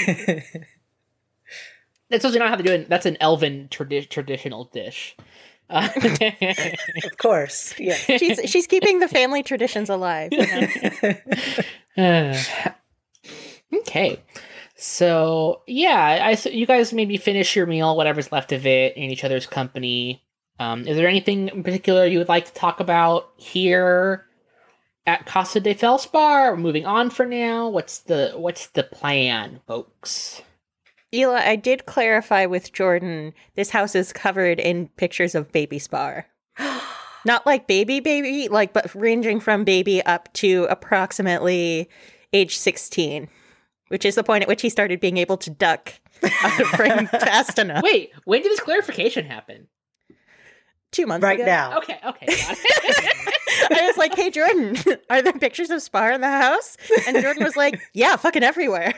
That's also not how to do it. That's an elven tradi- traditional dish. Uh, Of course, yeah. She's she's keeping the family traditions alive. You know? uh, okay. So, yeah, I, so you guys maybe finish your meal, whatever's left of it, in each other's company. Um, is there anything in particular you would like to talk about here at Casa de Felspar? We're moving on for now. What's the what's the plan, folks? Hila, I did clarify with Jordan, this house is covered in pictures of baby Spar. Not like baby baby, like but ranging from baby up to approximately age sixteen, which is the point at which he started being able to duck out of frame fast enough. Wait, when did this clarification happen? Two months Right ago. now. Okay, okay. Got it. I was like, hey, Jordan, are there pictures of Spar in the house? And Jordan was like, yeah, fucking everywhere.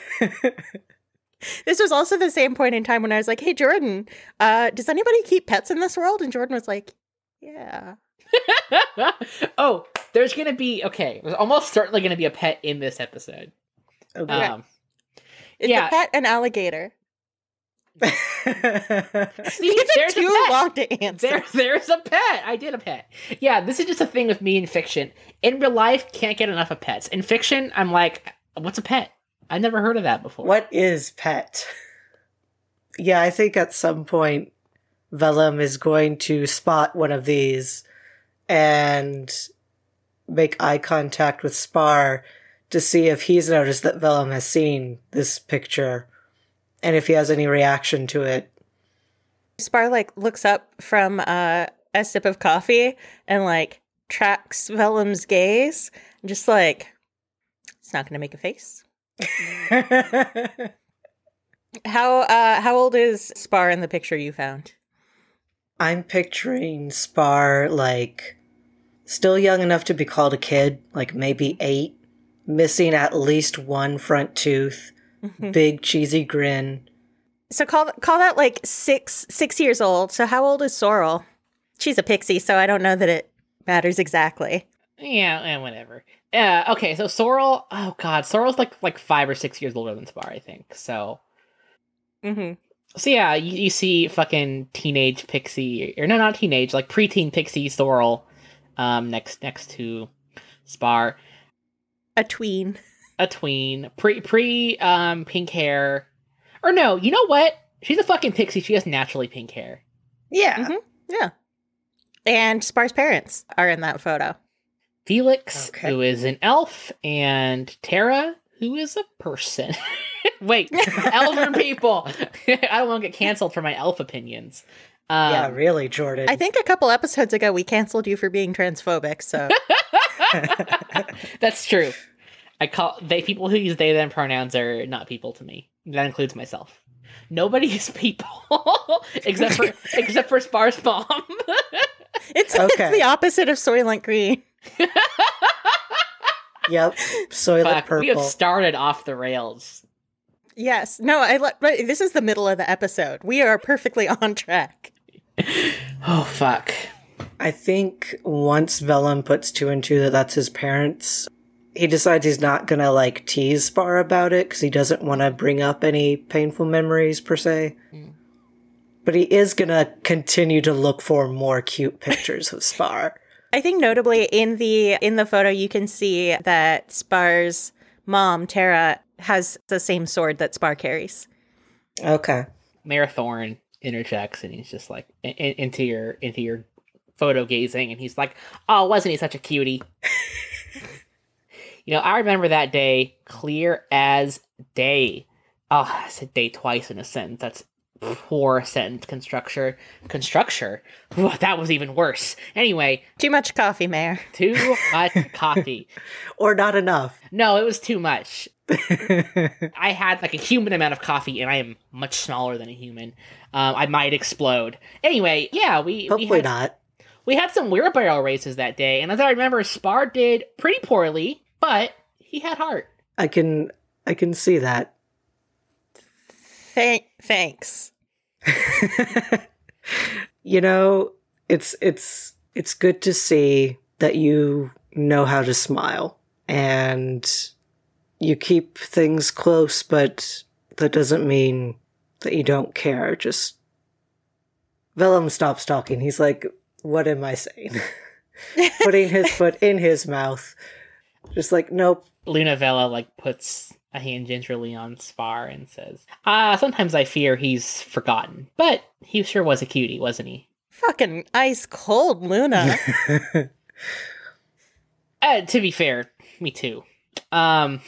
This was also the same point in time when I was like, hey, Jordan, uh, does anybody keep pets in this world? And Jordan was like, yeah. Oh, there's going to be, okay, there's almost certainly going to be a pet in this episode. Okay. Um, It's yeah. a pet and alligator. See, These there's are a too pet. long to answer. There, there's a pet. I did a pet. Yeah, this is just a thing with me in fiction. In real life, can't get enough of pets. In fiction, I'm like, what's a pet? I've never heard of that before. What is pet? Yeah, I think at some point Vellum is going to spot one of these and make eye contact with Spar to see if he's noticed that Vellum has seen this picture and if he has any reaction to it. Spar like looks up from uh, a sip of coffee and like tracks Vellum's gaze and just like, it's not going to make a face. How uh how old is Spar in the picture you found? I'm picturing Spar like still young enough to be called a kid, like maybe eight, missing at least one front tooth, Mm-hmm. big cheesy grin. So call call that like six six years old. So how old is Sorrel? She's a pixie, so I don't know that it matters exactly. Yeah, and whatever. Uh, okay, so Sorrel, oh god, Sorrel's like like five or six years older than Spar, I think. So, Mm-hmm. so yeah, you, you see fucking teenage pixie, or no, not teenage, like preteen pixie Sorrel, um, next next to Spar, A tween. a tween, pre pre um pink hair, or no, you know what? She's a fucking pixie. She has naturally pink hair. Yeah. Mhm. Yeah. And Spar's parents are in that photo. Felix, Okay. who is an elf, and Tara, who is a person. Wait, elven people. I don't want to get canceled for my elf opinions. Um, Yeah, really, Jordan. I think a couple episodes ago we canceled you for being transphobic, so that's true. I call they people who use they them pronouns are not people to me. That includes myself. Nobody is people except for except for Spar's mom. it's, Okay. it's the opposite of Soylent Green. Yep. Soylent Fuck, Purple. we have started off the rails. Yes. No, I le- but this is the middle of the episode. We are perfectly on track. Oh fuck. I think once Vellum puts two and two that that's his parents, he decides he's not gonna, like, tease Spar about it, because he doesn't want to bring up any painful memories, per se. Mm. But he is gonna continue to look for more cute pictures of Spar. I think notably in the in the photo you can see that Spar's mom, Tara, has the same sword that Spar carries. Okay. Mayor Thorne interjects and he's just like in, in- into your into your photo gazing and he's like, oh, wasn't he such a cutie? You know, I remember that day clear as day. Oh, I said day twice in a sentence. That's poor sentence construction. Construction? Ooh, that was even worse. Anyway, Too much coffee, Mayor. too much coffee. Or not enough. No, it was too much. I had like a human amount of coffee, and I am much smaller than a human. Um, I might explode. Anyway, yeah, we Hopefully we had, not. we had some wheelbarrow races that day, and as I remember, Spar did pretty poorly, but he had heart. I can I can see that. Thank thanks. You know, it's it's it's good to see that you know how to smile and you keep things close, but that doesn't mean that you don't care. Just Vellum stops talking. He's like, what am I saying? Putting his foot in his mouth. Just like, nope. Lunavella, like, puts a hand gingerly on Spar and says, Ah, uh, sometimes I fear he's forgotten. But he sure was a cutie, wasn't he? Fucking ice cold, Luna. uh, to be fair, me too. Um,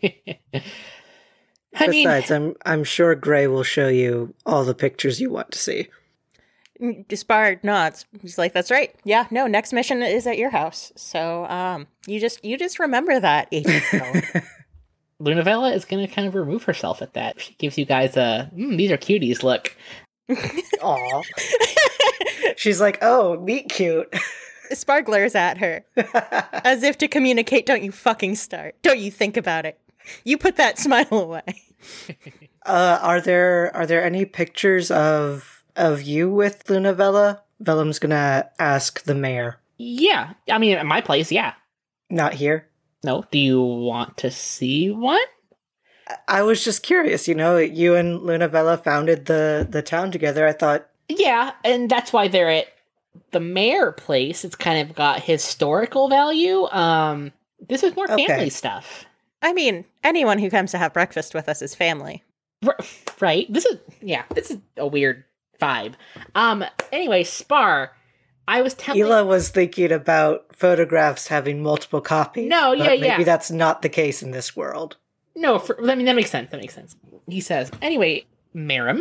I Besides, mean, I'm I'm sure Gray will show you all the pictures you want to see. Spar nods. He's like, "That's right. Yeah, no. Next mission is at your house. So, um, you just you just remember that, Agent Vellum." Lunavella is going to kind of remove herself at that. She gives you guys a, mm, these are cuties, look. Aw. She's like, oh, meet cute. Spar glares at her as if to communicate, don't you fucking start. Don't you think about it. You put that smile away. uh, are there are there any pictures of of you with Lunavella? Vellum's gonna ask the mayor. Yeah. I mean, at my place, yeah. Not here? No. Do you want to see one? I was just curious, you know, you and Lunavella founded the, the town together. I thought... Yeah, and that's why they're at the mayor place. It's kind of got historical value. Um, this is more family Okay. stuff. I mean, anyone who comes to have breakfast with us is family. R- right? This is, yeah, this is a weird vibe. Um, anyway, Spar, I was telling... Hila was thinking about photographs having multiple copies. No, yeah, but maybe yeah. that's not the case in this world. No, for, I mean, that makes sense. That makes sense. He says, anyway, Marim.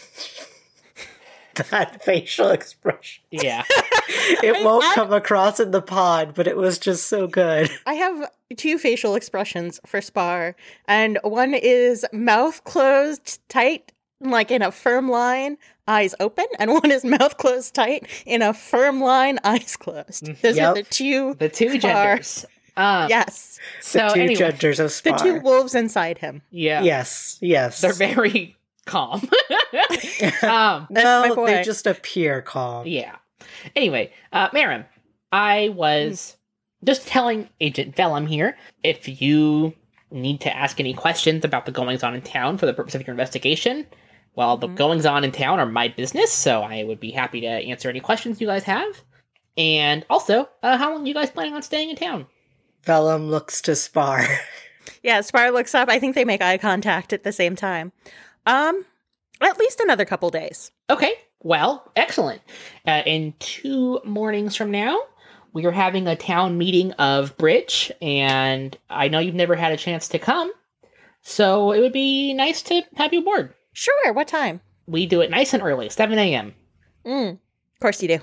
That facial expression. Yeah. It I- won't I- come across in the pod, but it was just so good. I have two facial expressions for Spar, and one is mouth closed tight, like in a firm line, eyes open, and one is mouth closed tight in a firm line, eyes closed. Those Yep. are the two. The two Spar. genders. Um, Yes, So the two anyway, genders of the Spar. two wolves inside him. yeah. Yes, yes. They're very calm. um, That's no, my boy. they just appear calm. yeah. Anyway, uh, Marim, I was just telling Agent Vellum here, if you need to ask any questions about the goings-on in town for the purpose of your investigation, well, the Mhm. goings-on in town are my business, so I would be happy to answer any questions you guys have. And also, uh, how long are you guys planning on staying in town? Vellum looks to Spar. Yeah, Spar looks up. I think they make eye contact at the same time. Um, at least another couple days. Okay, well, excellent. Uh, in two mornings from now, we are having a town meeting of Bridge, and I know you've never had a chance to come, so it would be nice to have you aboard. Sure, what time? We do it nice and early, seven a.m. Mm, of course you do.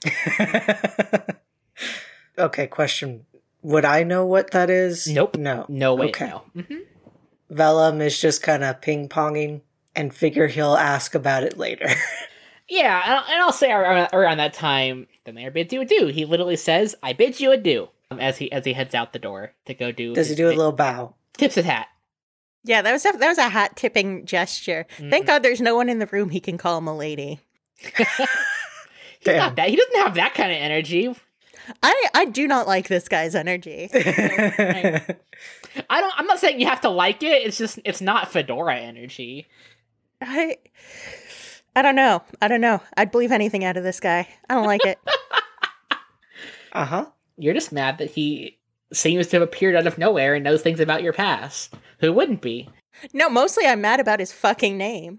Okay, question. Would I know what that is? Nope. No. No way. Okay. No. hmm Vellum is just kind of ping-ponging and figure he'll ask about it later. Yeah, and I'll, and I'll say around, around that time, the mayor bids you adieu. He literally says, "I bid you adieu," um, as he as he heads out the door to go do. Does he his do a bit- little bow? tips his hat? Yeah, that was a, that was a hat tipping gesture. Thank Mhm. God there's no one in the room he can call milady. He's Damn. not that. He doesn't have that kind of energy. I I do not like this guy's energy. I don't. I'm not saying you have to like it. It's just it's not Fedora energy. I I don't know. I don't know. I'd believe anything out of this guy. I don't like it. Uh-huh. You're just mad that he seems to have appeared out of nowhere and knows things about your past. Who wouldn't be? No, mostly I'm mad about his fucking name.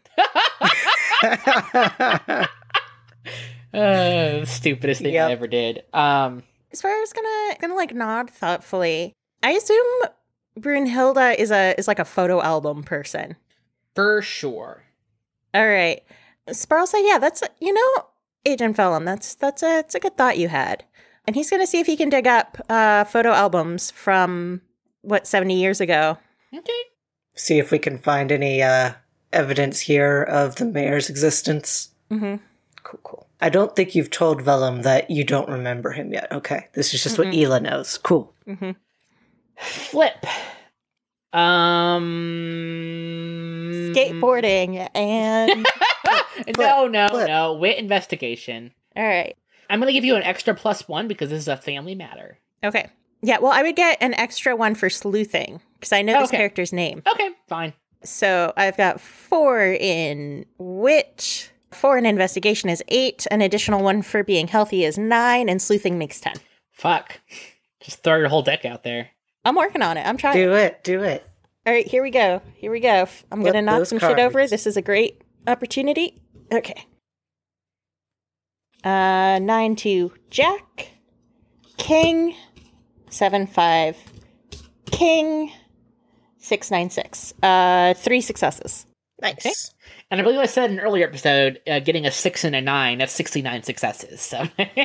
Uh, the stupidest thing Yep. I ever did. Um, As far as gonna gonna like nod thoughtfully. I assume Brunhilde is a is like a photo album person. for sure. All right. Sparl said, yeah, that's, you know, Agent Vellum, that's, that's a, it's a good thought you had. And he's going to see if he can dig up uh, photo albums from, what, seventy years ago. Okay. See if we can find any uh, evidence here of the mayor's existence. Mm-hmm. Cool, cool. I don't think you've told Vellum that you don't remember him yet. Okay, this is just what Mm-mm. Hila knows. Cool. Mm-hmm. Flip. Um. Skateboarding and... no, no, flip. no. Wit investigation. All right. I'm going to give you an extra plus one because this is a family matter. Okay. Yeah, well, I would get an extra one for sleuthing because I know this Okay. character's name. Okay, fine. So I've got four in wit, Four, and investigation is eight. An additional one for being healthy is nine, and sleuthing makes ten. Fuck. Just throw your whole deck out there. I'm working on it. I'm trying. Do it. Do it. All right, here we go. Here we go. I'm going to knock some cards. shit over. This is a great opportunity. Okay. Uh, nine to Jack. King. Seven, five. King. Six, nine, six. Uh, three successes. Nice. Okay. And I believe I said in an earlier episode, uh, getting a six and a nine, that's sixty-nine successes. So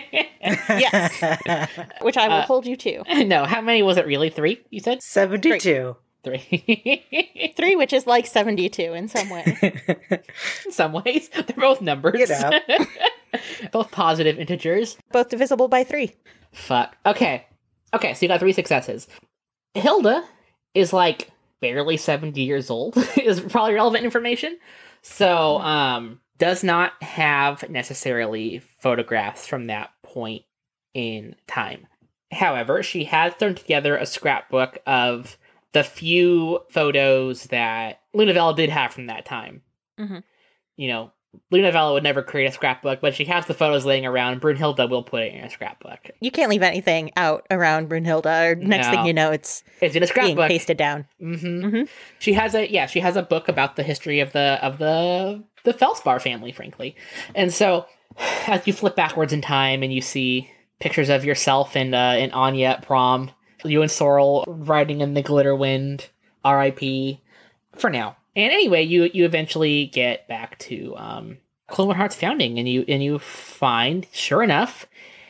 yes. Which I will uh, hold you to. No, how many was it really? Three, you said? seventy-two. Three. Three, which is like seventy-two in some way. In some ways. They're both numbers. You know. Both positive integers. Both divisible by three. Fuck. Okay. Okay, so you got three successes. Hilda is like barely seventy years old, is probably relevant information. So, um, does not have necessarily photographs from that point in time. However, she has thrown together a scrapbook of the few photos that Lunavella did have from that time. Mm-hmm. You know, Lunavella would never create a scrapbook, but she has the photos laying around. Brunhilde will put it in a scrapbook. You can't leave anything out around Brunhilde, or next No. thing you know, it's It's in a scrapbook. being pasted down. Mm-hmm. Mm-hmm. She has a yeah, she has a book about the history of the of the the Felspar family, frankly. And so, as you flip backwards in time and you see pictures of yourself and uh, and Anya at prom, you and Sorrel riding in the glitter wind, R I P for now. And anyway, you you eventually get back to um, Clovenheart's founding, and you and you find, sure enough,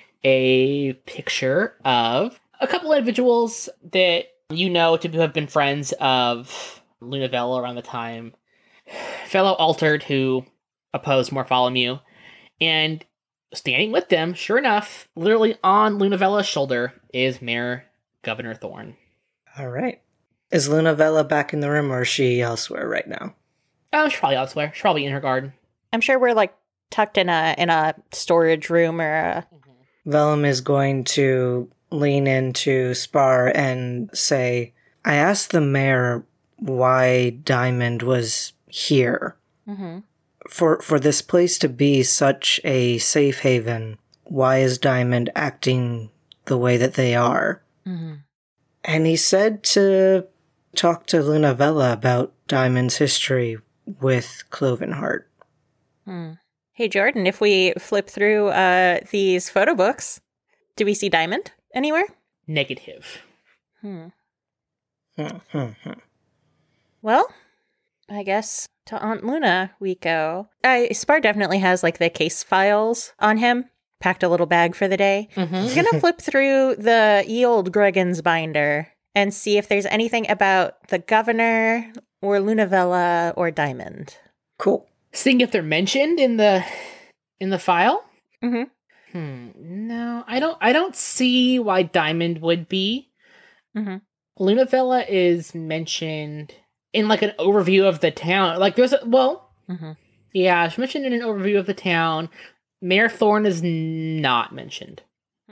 a picture of a couple of individuals that you know to have been friends of Lunavella around the time. Fellow Altered who opposed Morpholomew, and standing with them, sure enough, literally on Lunavella's shoulder, is Mayor Governor Thorn. All right. Is Lunavella back in the room, or is she elsewhere right now? Oh, she's probably elsewhere. She's probably in her garden. I'm sure we're like tucked in a in a storage room or a... Vellum is going to lean into Spar and say, I asked the mayor why Diamond was here. Mm-hmm. For for this place to be such a safe haven, why is Diamond acting the way that they are? Mm-hmm. And he said to talk to Lunavella about Diamond's history with Clovenheart. Hmm. Hey, Jordan, if we flip through uh, these photo books, do we see Diamond anywhere? Negative. Hmm. Hmm, hmm, hmm. Well, I guess to Aunt Luna we go. I, Spar definitely has like the case files on him. Packed a little bag for the day. Mm-hmm. I'm going to flip through the ye old Greggins binder and see if there's anything about the governor or Lunavella or Diamond. Cool. Seeing if they're mentioned in the in the file? Mm-hmm. Hmm. No, I don't I don't see why Diamond would be. Mm-hmm. Lunavella is mentioned in like an overview of the town. Like there's a well Mm-hmm. yeah, she's mentioned in an overview of the town. Mayor Thorn is not mentioned.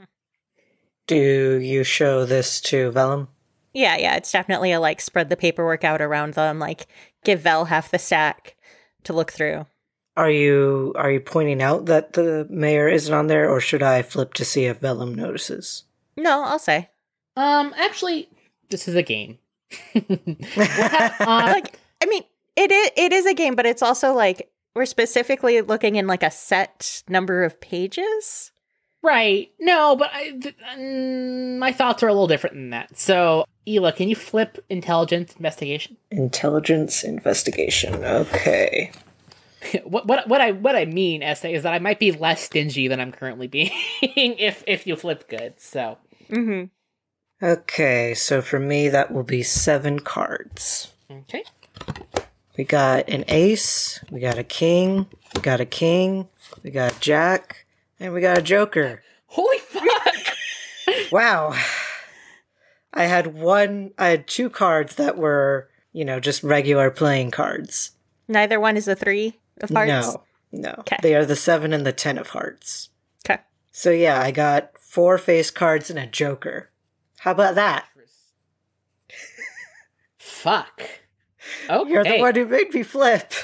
Do you show this to Vellum? Yeah, yeah, it's definitely a like spread the paperwork out around them, like give Vel half the stack to look through. Are you are you pointing out that the mayor isn't on there, or should I flip to see if Vellum notices? No, I'll say. Um, actually, this is a game. We'll have, uh, Like, I mean, it is, it is a game, but it's also like we're specifically looking in like a set number of pages. Right. No, but I, th- um, my thoughts are a little different than that. So, Ela, can you flip intelligence investigation? Intelligence investigation. Okay. what what what I what I mean, Essay, is that I might be less stingy than I'm currently being if if you flip good. So. Mm-hmm. Okay, so for me that will be seven cards. Okay. We got an ace, we got a king, we got a king, we got jack, and we got a joker. Holy fuck! Wow. I had one, I had two cards that were, you know, just regular playing cards. Neither one is a three of hearts? No, no. Okay. They are the seven and the ten of hearts. Okay. So yeah, I got four face cards and a joker. How about that? Fuck. Okay. You're the one who made me flip.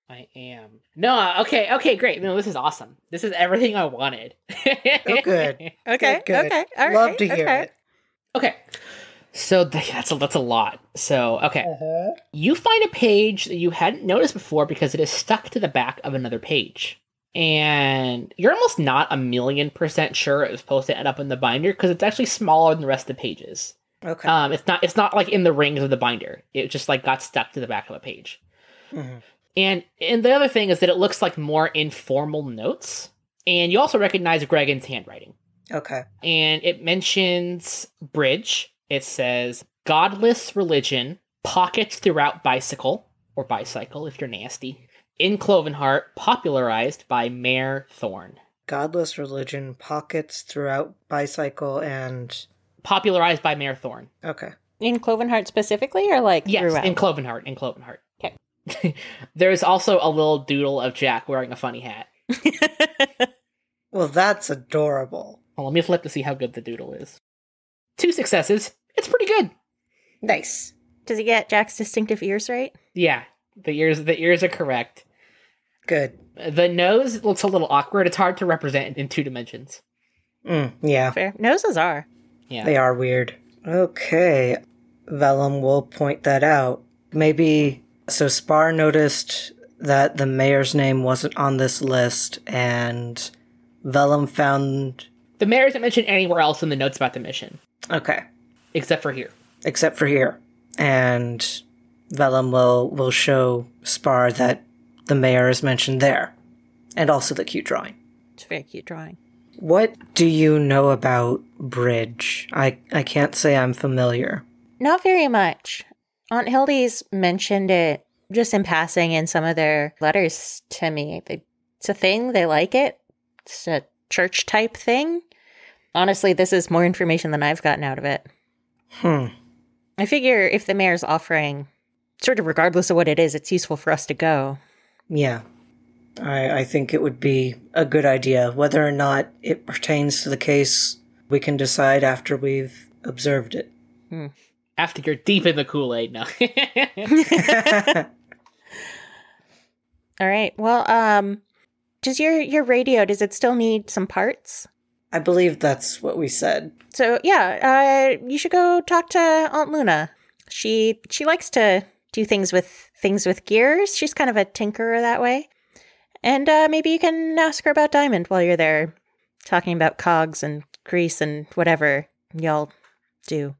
I am. No, okay, okay, great. No, this is awesome. This is everything I wanted. Oh, good. Okay, Good, good. okay, all Love right, to hear okay. it. Okay. So th- that's a, that's a lot. So, okay. Uh-huh. You find a page that you hadn't noticed before because it is stuck to the back of another page. And you're almost not a million percent sure it was supposed to end up in the binder because it's actually smaller than the rest of the pages. Okay. Um, it's not it's not like in the rings of the binder. It just like got stuck to the back of a page. Mm-hmm. And and the other thing is that it looks like more informal notes. And you also recognize Gregan's handwriting. Okay. And it mentions bridge. It says godless religion, pockets throughout bicycle, or bicycle if you're nasty, in Clovenheart, popularized by Mayor Thorne. Godless religion, pockets throughout bicycle, and... Popularized by Mayor Thorne. Okay. In Clovenheart specifically, or like Yes, throughout? in Clovenheart, in Clovenheart. Okay. There's also a little doodle of Jack wearing a funny hat. Well, that's adorable. Well, let me flip to see how good the doodle is. Two successes. It's pretty good. Nice. Does he get Jack's distinctive ears right? Yeah, the ears the ears are correct. Good. The nose looks a little awkward. It's hard to represent in two dimensions. Mm, yeah, Fair. Noses are. Yeah. they are weird. Okay. Vellum will point that out. Maybe... So Spar noticed that the mayor's name wasn't on this list, and Vellum found... The mayor isn't mentioned anywhere else in the notes about the mission, Okay. except for here. Except for here. And Vellum will, will show Spar that the mayor is mentioned there. And also the cute drawing. It's a very cute drawing. What do you know about Bridge? I, I can't say I'm familiar. Not very much. Aunt Hildy's mentioned it just in passing in some of their letters to me. They, it's a thing. They like it. It's a church type thing. Honestly, this is more information than I've gotten out of it. Hmm. I figure if the mayor's offering, sort of regardless of what it is, it's useful for us to go. Yeah. I, I think it would be a good idea. Whether or not it pertains to the case, we can decide after we've observed it. Hmm. After you're deep in the Kool-Aid now. All right. Well, um, does your, your radio, does it still need some parts? I believe that's what we said. So yeah, uh, you should go talk to Aunt Luna. She she likes to do things with things with gears. She's kind of a tinkerer that way. And uh, maybe you can ask her about Diamond while you're there, talking about cogs and grease and whatever y'all do.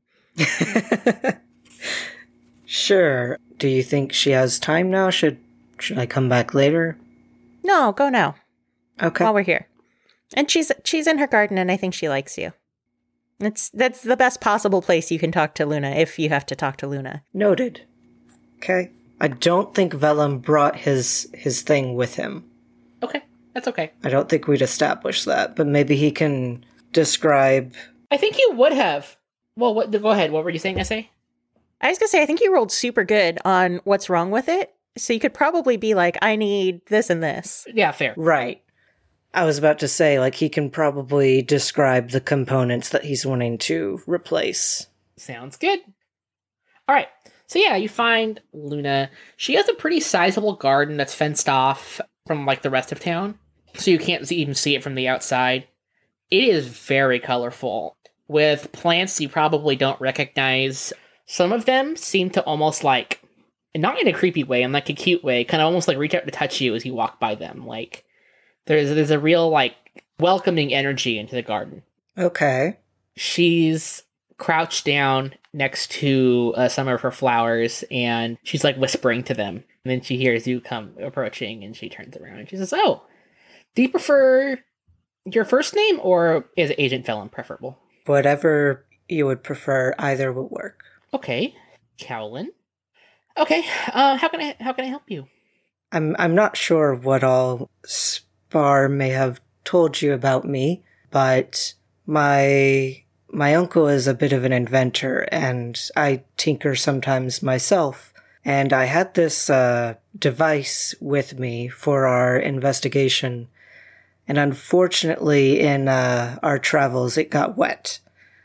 Sure. Do you think she has time now? Should should I come back later? No, go now Okay. while we're here. And she's she's in her garden, and I think she likes you. It's that's the best possible place you can talk to Luna if you have to talk to Luna. Noted. Okay. I don't think Vellum brought his his thing with him. Okay, that's okay. I don't think we'd established that, but maybe he can describe... I think you would have. Well, what? Go ahead. What were you saying, S A? I was gonna say I think you rolled super good on what's wrong with it, so you could probably be like, I need this and this. Yeah, fair. Right. I was about to say, like, he can probably describe the components that he's wanting to replace. Sounds good. All right. So yeah, you find Luna. She has a pretty sizable garden that's fenced off from like the rest of town, so you can't even see it from the outside. It is very colorful with plants you probably don't recognize. Some of them seem to almost like, not in a creepy way, in like a cute way, kind of almost like reach out to touch you as you walk by them. Like there's there's a real like welcoming energy into the garden. Okay. She's crouched down next to uh, some of her flowers, and she's like whispering to them. And then she hears you come approaching, and she turns around and she says, "Oh, do you prefer your first name, or is Agent Vellum preferable?" Whatever you would prefer, either will work. Okay, Cowlin. Okay, uh, how can I how can I help you? I'm I'm not sure what all Spar may have told you about me, but my my uncle is a bit of an inventor, and I tinker sometimes myself. And I had this uh, device with me for our investigation, and unfortunately, in uh, our travels, it got wet.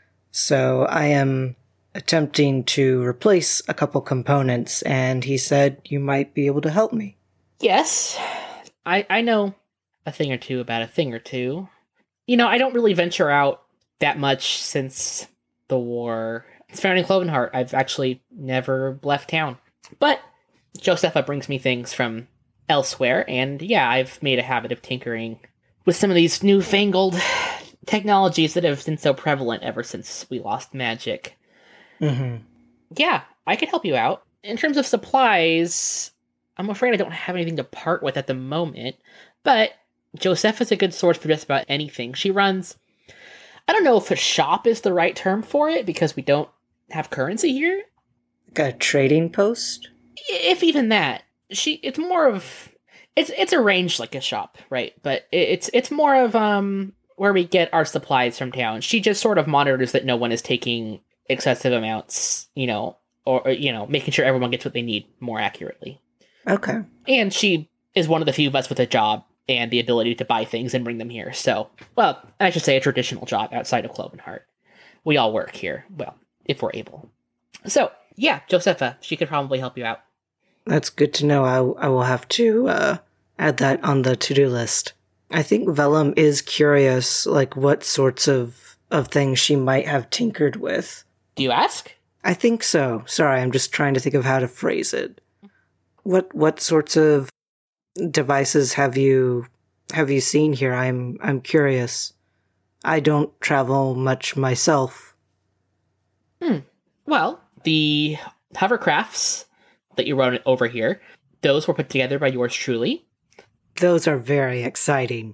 So I am attempting to replace a couple components, and he said you might be able to help me. Yes, I I know a thing or two about a thing or two. You know, I don't really venture out that much since the war. It's found in Clovenheart. I've actually never left town. But Josepha brings me things from elsewhere, and yeah, I've made a habit of tinkering with some of these newfangled technologies that have been so prevalent ever since we lost magic. Mm-hmm. Yeah, I could help you out. In terms of supplies, I'm afraid I don't have anything to part with at the moment, but Joseph is a good source for just about anything. She runs, I don't know if a shop is the right term for it, because we don't have currency here. Like a trading post? If even that. She, it's more of, it's it's arranged like a shop, right? But it's it's more of um where we get our supplies from town. She just sort of monitors that no one is taking excessive amounts, you know, or, or you know, making sure everyone gets what they need more accurately. Okay. And she is one of the few of us with a job and the ability to buy things and bring them here. So, well, I should say a traditional job outside of Clovenheart. We all work here, well, if we're able. So, yeah, Josepha, she could probably help you out. That's good to know. I, I will have to uh, add that on the to-do list. I think Vellum is curious, like, what sorts of, of things she might have tinkered with. Do you ask? I think so. Sorry, I'm just trying to think of how to phrase it. What what sorts of devices have you have you seen here? I'm I'm curious. I don't travel much myself. Hmm. Well, the hovercrafts that you run over here, those were put together by yours truly. Those are very exciting.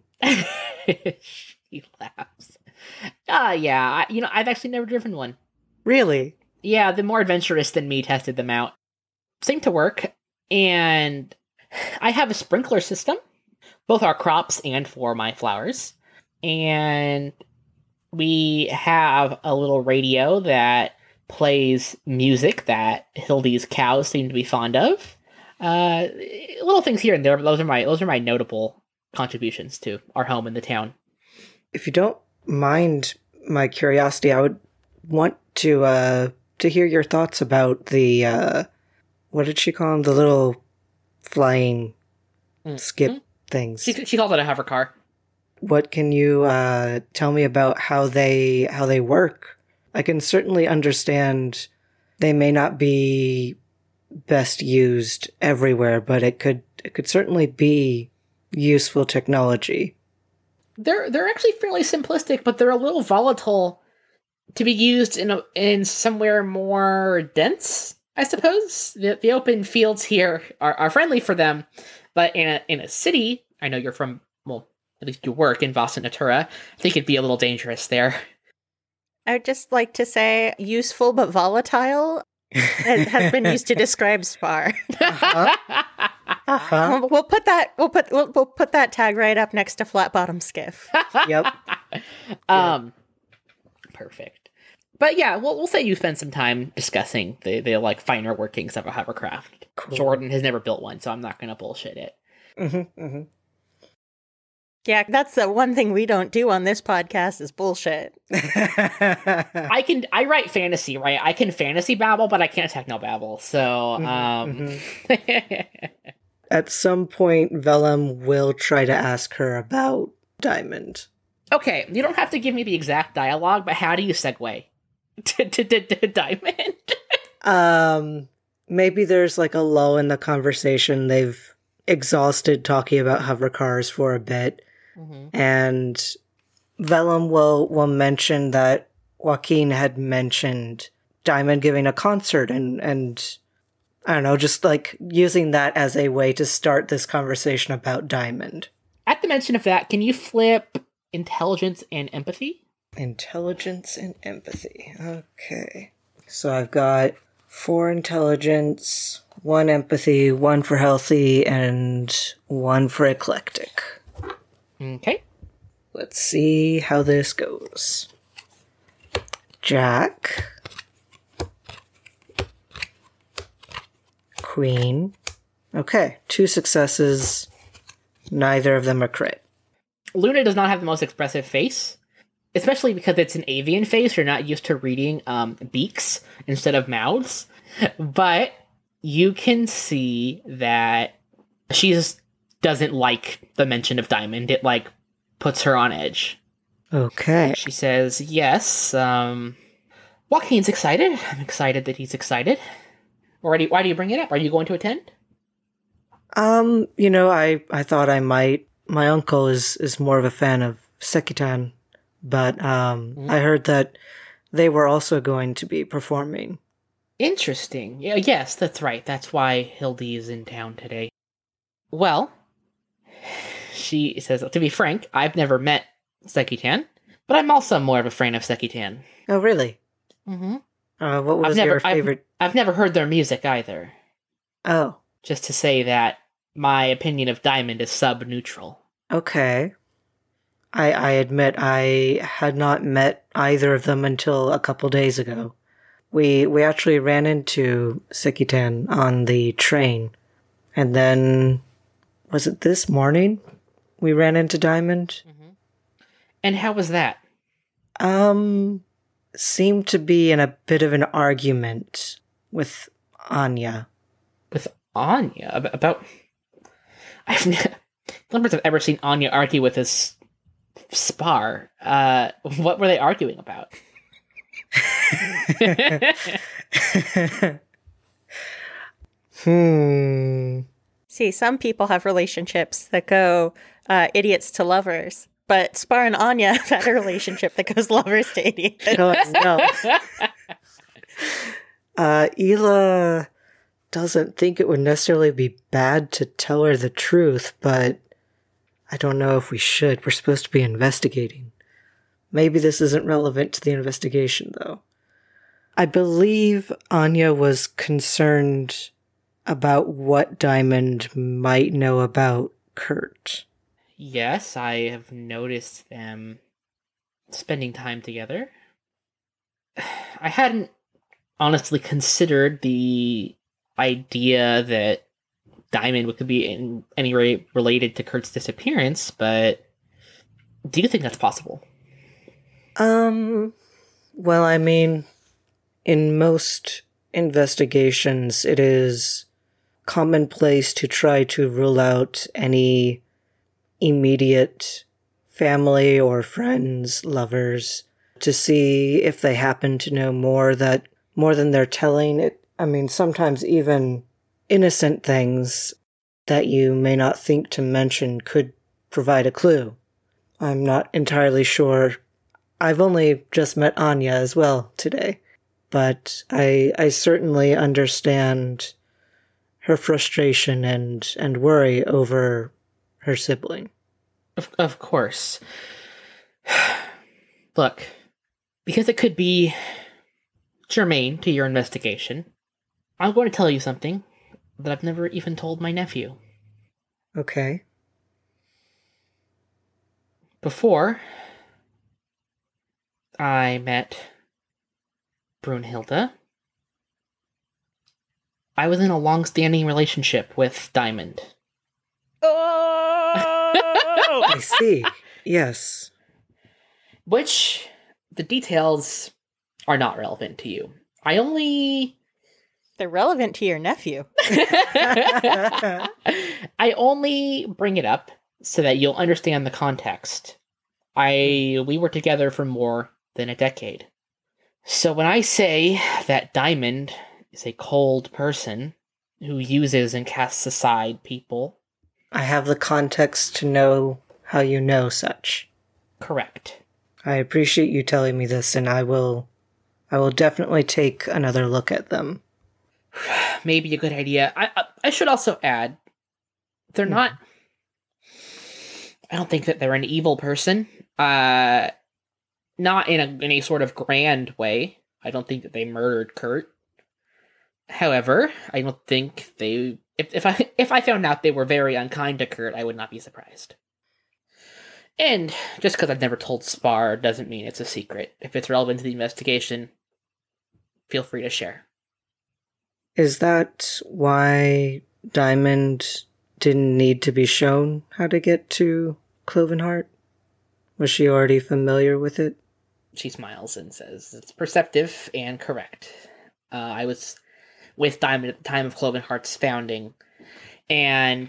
She laughs. Ah, uh, yeah. I, you know, I've actually never driven one. Really? Yeah, the more adventurous than me tested them out. Seemed to work. And I have a sprinkler system, both our crops and for my flowers. And we have a little radio that plays music that Hildy's cows seem to be fond of. Uh, little things here and there, but those are my those are my notable contributions to our home in the town. If you don't mind my curiosity, I would want to uh, to hear your thoughts about the uh, what did she call them? The little flying mm-hmm. skip things. She she calls it a hover car. What can you uh, tell me about how they how they work? I can certainly understand they may not be best used everywhere, but it could it could certainly be useful technology. They're they're actually fairly simplistic, but they're a little volatile to be used in a, in somewhere more dense, I suppose. The the open fields here are, are friendly for them, but in a in a city, I know you're from, well, at least you work in Vasa Natura, I think it'd be a little dangerous there. I would just like to say useful but volatile has, has been used to describe Spar. Uh-huh. Uh-huh. We'll, we'll put that we'll put we'll, we'll put that tag right up next to Flat Bottom Skiff. Yep. Um perfect. But yeah, we'll we'll say you spend some time discussing the the like finer workings of a hovercraft. Cool. Jordan has never built one, so I'm not going to bullshit it. Mm-hmm, mm-hmm. Yeah, that's the one thing we don't do on this podcast is bullshit. I can I write fantasy, right? I can fantasy babble, but I can't techno babble. So, mm-hmm, um mm-hmm. At some point, Vellum will try to ask her about Diamond. Okay, you don't have to give me the exact dialogue, but how do you segue to, to, to, to Diamond? um, maybe there's like a lull in the conversation. They've exhausted talking about hover cars for a bit. Mm-hmm. And Vellum will, will mention that Joaquin had mentioned Diamond giving a concert and, and I don't know, just like using that as a way to start this conversation about Diamond. At the mention of that, can you flip intelligence and empathy? Intelligence and empathy. Okay. So I've got four intelligence, one empathy, one for healthy, and one for eclectic. Okay. Let's see how this goes. Jack. Queen. Okay, two successes. Neither of them are crit. Luna does not have the most expressive face, especially because it's an avian face. You're not used to reading um, beaks instead of mouths. But you can see that She just doesn't like the mention of Diamond. It, like, puts her on edge. Okay. She says, yes, um... Joaquin's excited. I'm excited that he's excited. Already, why do you bring it up? Are you going to attend? Um, you know, I, I thought I might. My uncle is, is more of a fan of Sekitan, but um, mm-hmm. I heard that they were also going to be performing. Interesting. Yeah, yes, that's right. That's why Hildy is in town today. Well, she says, to be frank, I've never met Sekitan, but I'm also more of a fan of Sekitan. Oh, really? Mm-hmm. Uh, what was I've never, your favorite? I've, I've never heard their music either. Oh. Just to say that my opinion of Diamond is sub-neutral. Okay. I I admit I had not met either of them until a couple days ago. We we actually ran into Sekitan on the train. And then, was it this morning we ran into Diamond? Mm-hmm. And how was that? Um... seemed to be in a bit of an argument with Anya. With Anya? About... I've never... Numbers I've ever seen Anya argue with this Spar. Uh, what were they arguing about? hmm. See, some people have relationships that go uh, idiots to lovers. But Spar and Anya have had a relationship that goes lovers to idiots. Oh, no. uh, Hila doesn't think it would necessarily be bad to tell her the truth, but I don't know if we should. We're supposed to be investigating. Maybe this isn't relevant to the investigation, though. I believe Anya was concerned about what Diamond might know about Kurt. Yes, I have noticed them spending time together. I hadn't honestly considered the idea that Diamond could be in any way related to Kurt's disappearance, but do you think that's possible? Um, well, I mean, in most investigations, it is commonplace to try to rule out any immediate family or friends, lovers, to see if they happen to know more that more than they're telling. It, I mean, sometimes even innocent things that you may not think to mention could provide a clue. I'm not entirely sure. I've only just met Anya as well today, but I I certainly understand her frustration and, and worry over her sibling. Of, of course. Look, because it could be germane to your investigation, I'm going to tell you something that I've never even told my nephew. Okay. Before I met Brunhilde, I was in a long-standing relationship with Diamond. Oh! I see. Yes. Which, the details are not relevant to you. I only... They're relevant to your nephew. I only bring it up so that you'll understand the context. I we were together for more than a decade. So when I say that Diamond is a cold person who uses and casts aside people... I have the context to know how you know such. Correct. I appreciate you telling me this, and I will I will definitely take another look at them. Maybe a good idea. I, I I should also add, they're Hmm. not... I don't think that they're an evil person. Uh, not in a in a sort of grand way. I don't think that they murdered Kurt. However, I don't think they... If, if I if I found out they were very unkind to Kurt, I would not be surprised. And just because I've never told Spar doesn't mean it's a secret. If it's relevant to the investigation, feel free to share. Is that why Diamond didn't need to be shown how to get to Clovenheart? Was she already familiar with it? She smiles and says, it's perceptive and correct. Uh, I was with Diamond at the time of Clovenheart's founding, and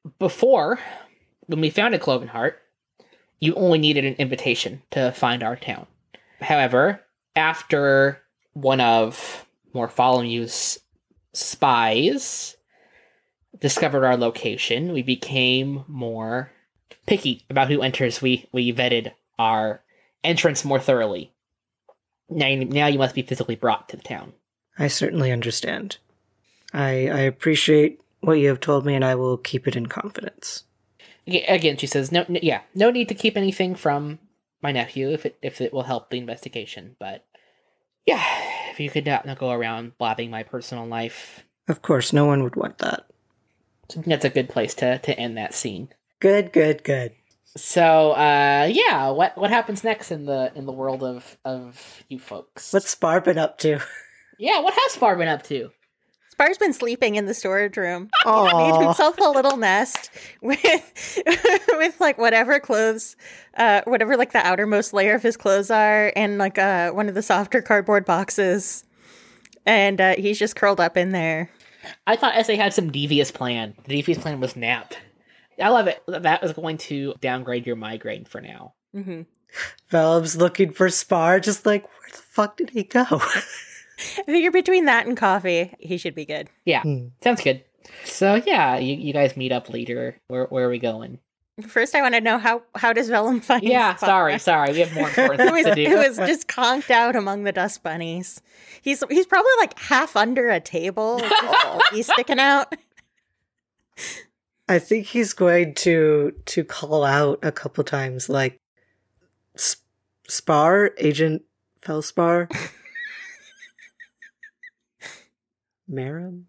before, when we founded Clovenheart, you only needed an invitation to find our town. However, after one of Morpholomew's spies discovered our location, we became more picky about who enters. We we vetted our entrance more thoroughly. Now, now you must be physically brought to the town. I certainly understand. I I appreciate what you have told me, and I will keep it in confidence. Again, she says, "No, no yeah, no need to keep anything from my nephew if it if it will help the investigation. But yeah, if you could not, not go around blabbing my personal life." Of course, no one would want that. I think that's a good place to, to end that scene. Good, good, good. So, uh, yeah, what what happens next in the in the world of of you folks? What's Spar been up to? Yeah, what has Spar been up to? Spar's been sleeping in the storage room. Aww. He made himself a little nest with with like whatever clothes, uh, whatever like the outermost layer of his clothes are, and like uh, one of the softer cardboard boxes, and uh, he's just curled up in there. I thought S A had some devious plan. The devious plan was nap. I love it. That was going to downgrade your migraine for now. Mm-hmm. Velum's looking for Spar, just like, where the fuck did he go? I figure between that and coffee, he should be good. Yeah, Hmm. sounds good. So yeah, you, you guys meet up later. Where where are we going? First, I want to know how how does Velum find? Yeah, Spar? sorry, sorry. We have more important Who things is, to do. who is just conked out among the dust bunnies. He's he's probably like half under a table. Oh, he's sticking out. I think he's going to to call out a couple times, like, S- Spar, Agent Felspar, Marum?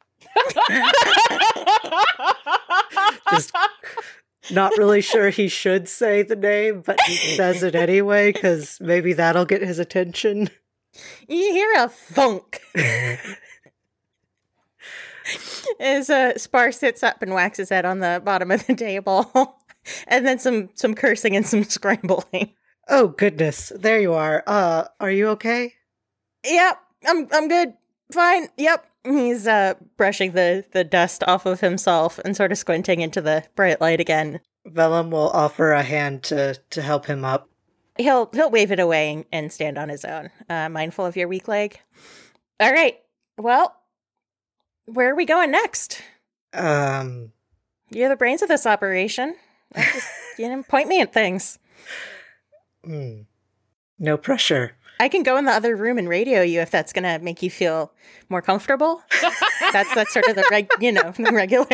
Just not really sure he should say the name, but he says it anyway, because maybe that'll get his attention. You hear a thunk as uh, Spar sits up and whacks his head on the bottom of the table, and then some some cursing and some scrambling. Oh, goodness. There you are. Uh, are you okay? Yep, I'm I'm good. Fine. Yep. He's uh brushing the the dust off of himself and sort of squinting into the bright light again. Velum will offer a hand to, to help him up. He'll he'll wave it away and, and stand on his own, uh, mindful of your weak leg. All right. Well, where are we going next? Um, You're the brains of this operation. Just, you know, point me at things. hmm. No pressure. I can go in the other room and radio you if that's gonna make you feel more comfortable. that's that's sort of the reg, you know, the regular.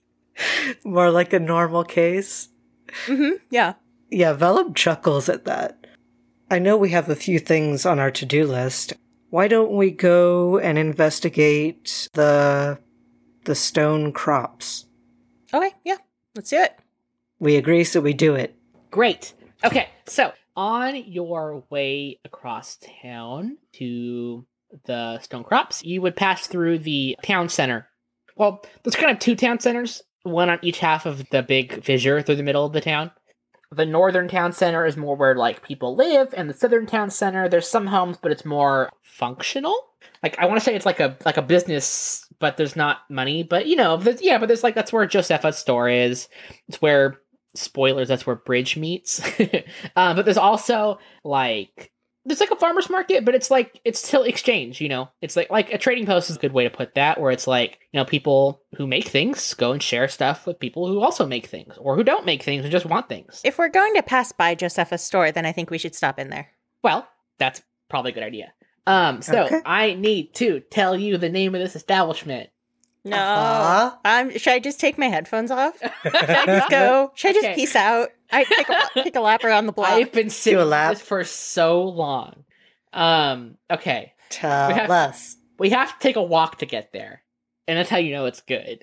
More like a normal case. Mm-hmm. Yeah. Yeah, Velum chuckles at that. I know we have a few things on our to-do list. Why don't we go and investigate the the stone crops? Okay. Yeah. Let's do it. We agree, so we do it. Great. Okay, so on your way across town to the Stone Crops, you would pass through the town center. Well, there's kind of two town centers, one on each half of the big fissure through the middle of the town. The northern town center is more where, like, people live, and the southern town center, there's some homes, but it's more functional. Like, I want to say it's like a like a business, but there's not money. But, you know, there's, yeah, but there's, like, that's where Josepha's store is. It's where, spoilers, that's where Bridge meets. uh, but there's also, like, there's, like, a farmer's market, but it's, like, it's still exchange, you know? It's, like, like a trading post is a good way to put that, where it's, like, you know, people who make things go and share stuff with people who also make things, or who don't make things and just want things. If we're going to pass by Josepha's store, then I think we should stop in there. Well, that's probably a good idea. Um, so Okay. I need to tell you the name of this establishment. No. Uh-huh. Um, should I just take my headphones off? Should I just go? Should I just Okay. peace out? I take a, take a lap around the block. I've been sitting Do a on lap. this for so long. Um, okay. Tell We have- us. We have to take a walk to get there. And that's how you know it's good.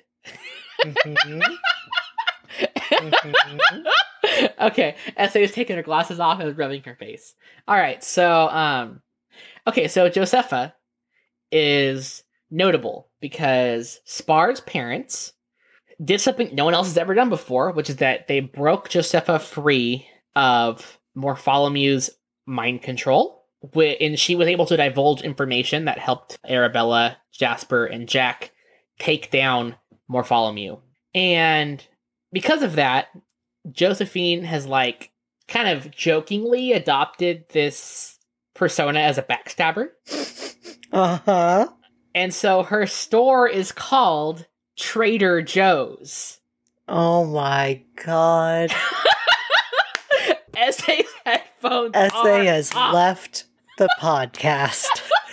Mhm. Mhm. Okay, S A is taking her glasses off and rubbing her face. Alright, so, um, okay, so Josepha is notable because Spar's parents did something no one else has ever done before, which is that they broke Josepha free of Morpholomew's mind control, wh- and she was able to divulge information that helped Arabella, Jasper, and Jack take down Morpholomew. And because of that, Josephine has, like, kind of jokingly adopted this persona as a backstabber. Uh-huh. And so her store is called Trader Joe's. Oh my god. S A's headphones S A are has up. left the podcast.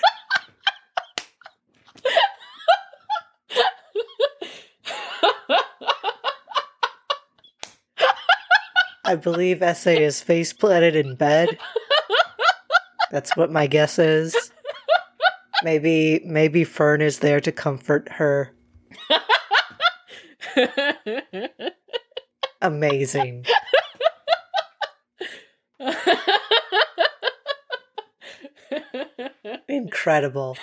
I believe S A is face planted in bed. That's what my guess is. Maybe maybe Fern is there to comfort her. Amazing. Incredible.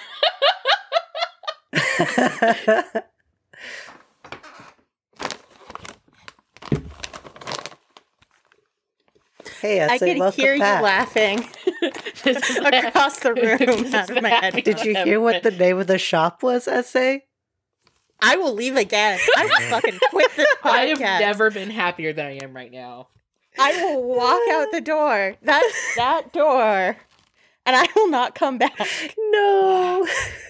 Hey, S A, I could welcome hear back. you laughing across the room out of my head. Did you hear what the name of the shop was, S A? I will leave again. I will fucking quit this podcast. I have never been happier than I am right now. I will walk out the door. That that door. And I will not come back. No.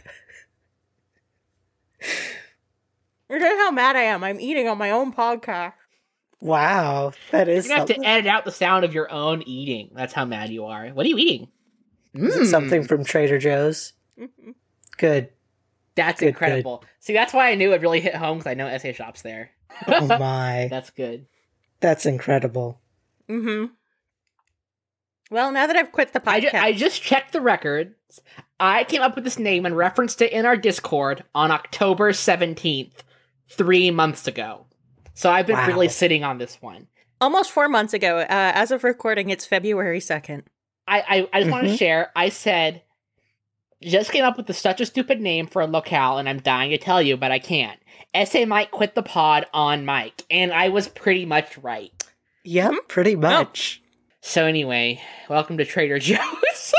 Look at how mad I am. I'm eating on my own podcast. Wow, that is You're gonna have to something. edit out the sound of your own eating. That's how mad you are. What are you eating? Is it Mm, something from Trader Joe's? Mhm. Good. That's Good, incredible. See, that's why I knew it really hit home, because I know S A shops there. Oh my. That's good. That's incredible. Mm-hmm. Well, now that I've quit the I, ju- podcast, I just checked the records. I came up with this name and referenced it in our Discord on October seventeenth, three months ago. So I've been Wow. really sitting on this one. almost four months ago, uh, as of recording, it's February second. I, I, I just want to Mhm. share. I said, just came up with the, such a stupid name for a locale, and I'm dying to tell you, but I can't. S A might quit the pod on mic, and I was pretty much right. Yep, pretty much. So anyway, welcome to Trader Joe's.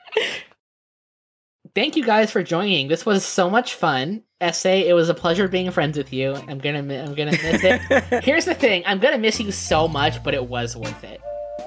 Thank you guys for joining. This was so much fun. S A, it was a pleasure being friends with you. I'm gonna, mi- I'm gonna miss it. Here's the thing: I'm gonna miss you so much, but it was worth it.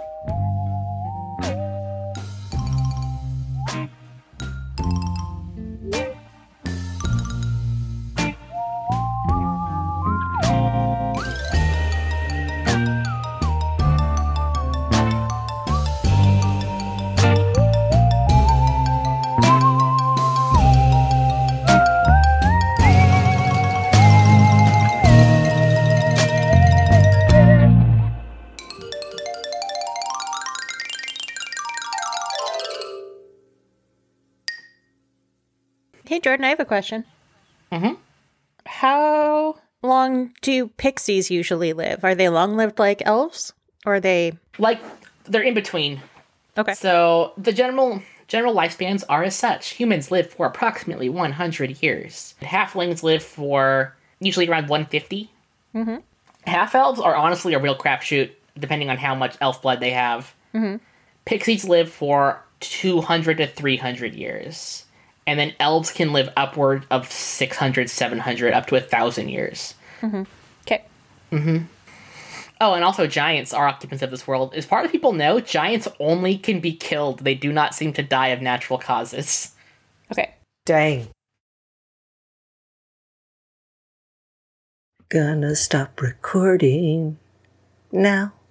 Hey, Jordan, I have a question. Mm-hmm. How long do pixies usually live? Are they long-lived like elves? Or are they... Like they're in between. Okay. So the general general lifespans are as such. Humans live for approximately one hundred years. Halflings live for usually around one hundred fifty. Mhm. Half elves are honestly a real crapshoot, depending on how much elf blood they have. Mhm. Pixies live for two hundred to three hundred years. And then elves can live upward of six hundred, seven hundred, up to one thousand years. Okay. Oh, and also giants are occupants of this world. As far as people know, giants only can be killed. They do not seem to die of natural causes. Okay. Dang. Gonna stop recording now.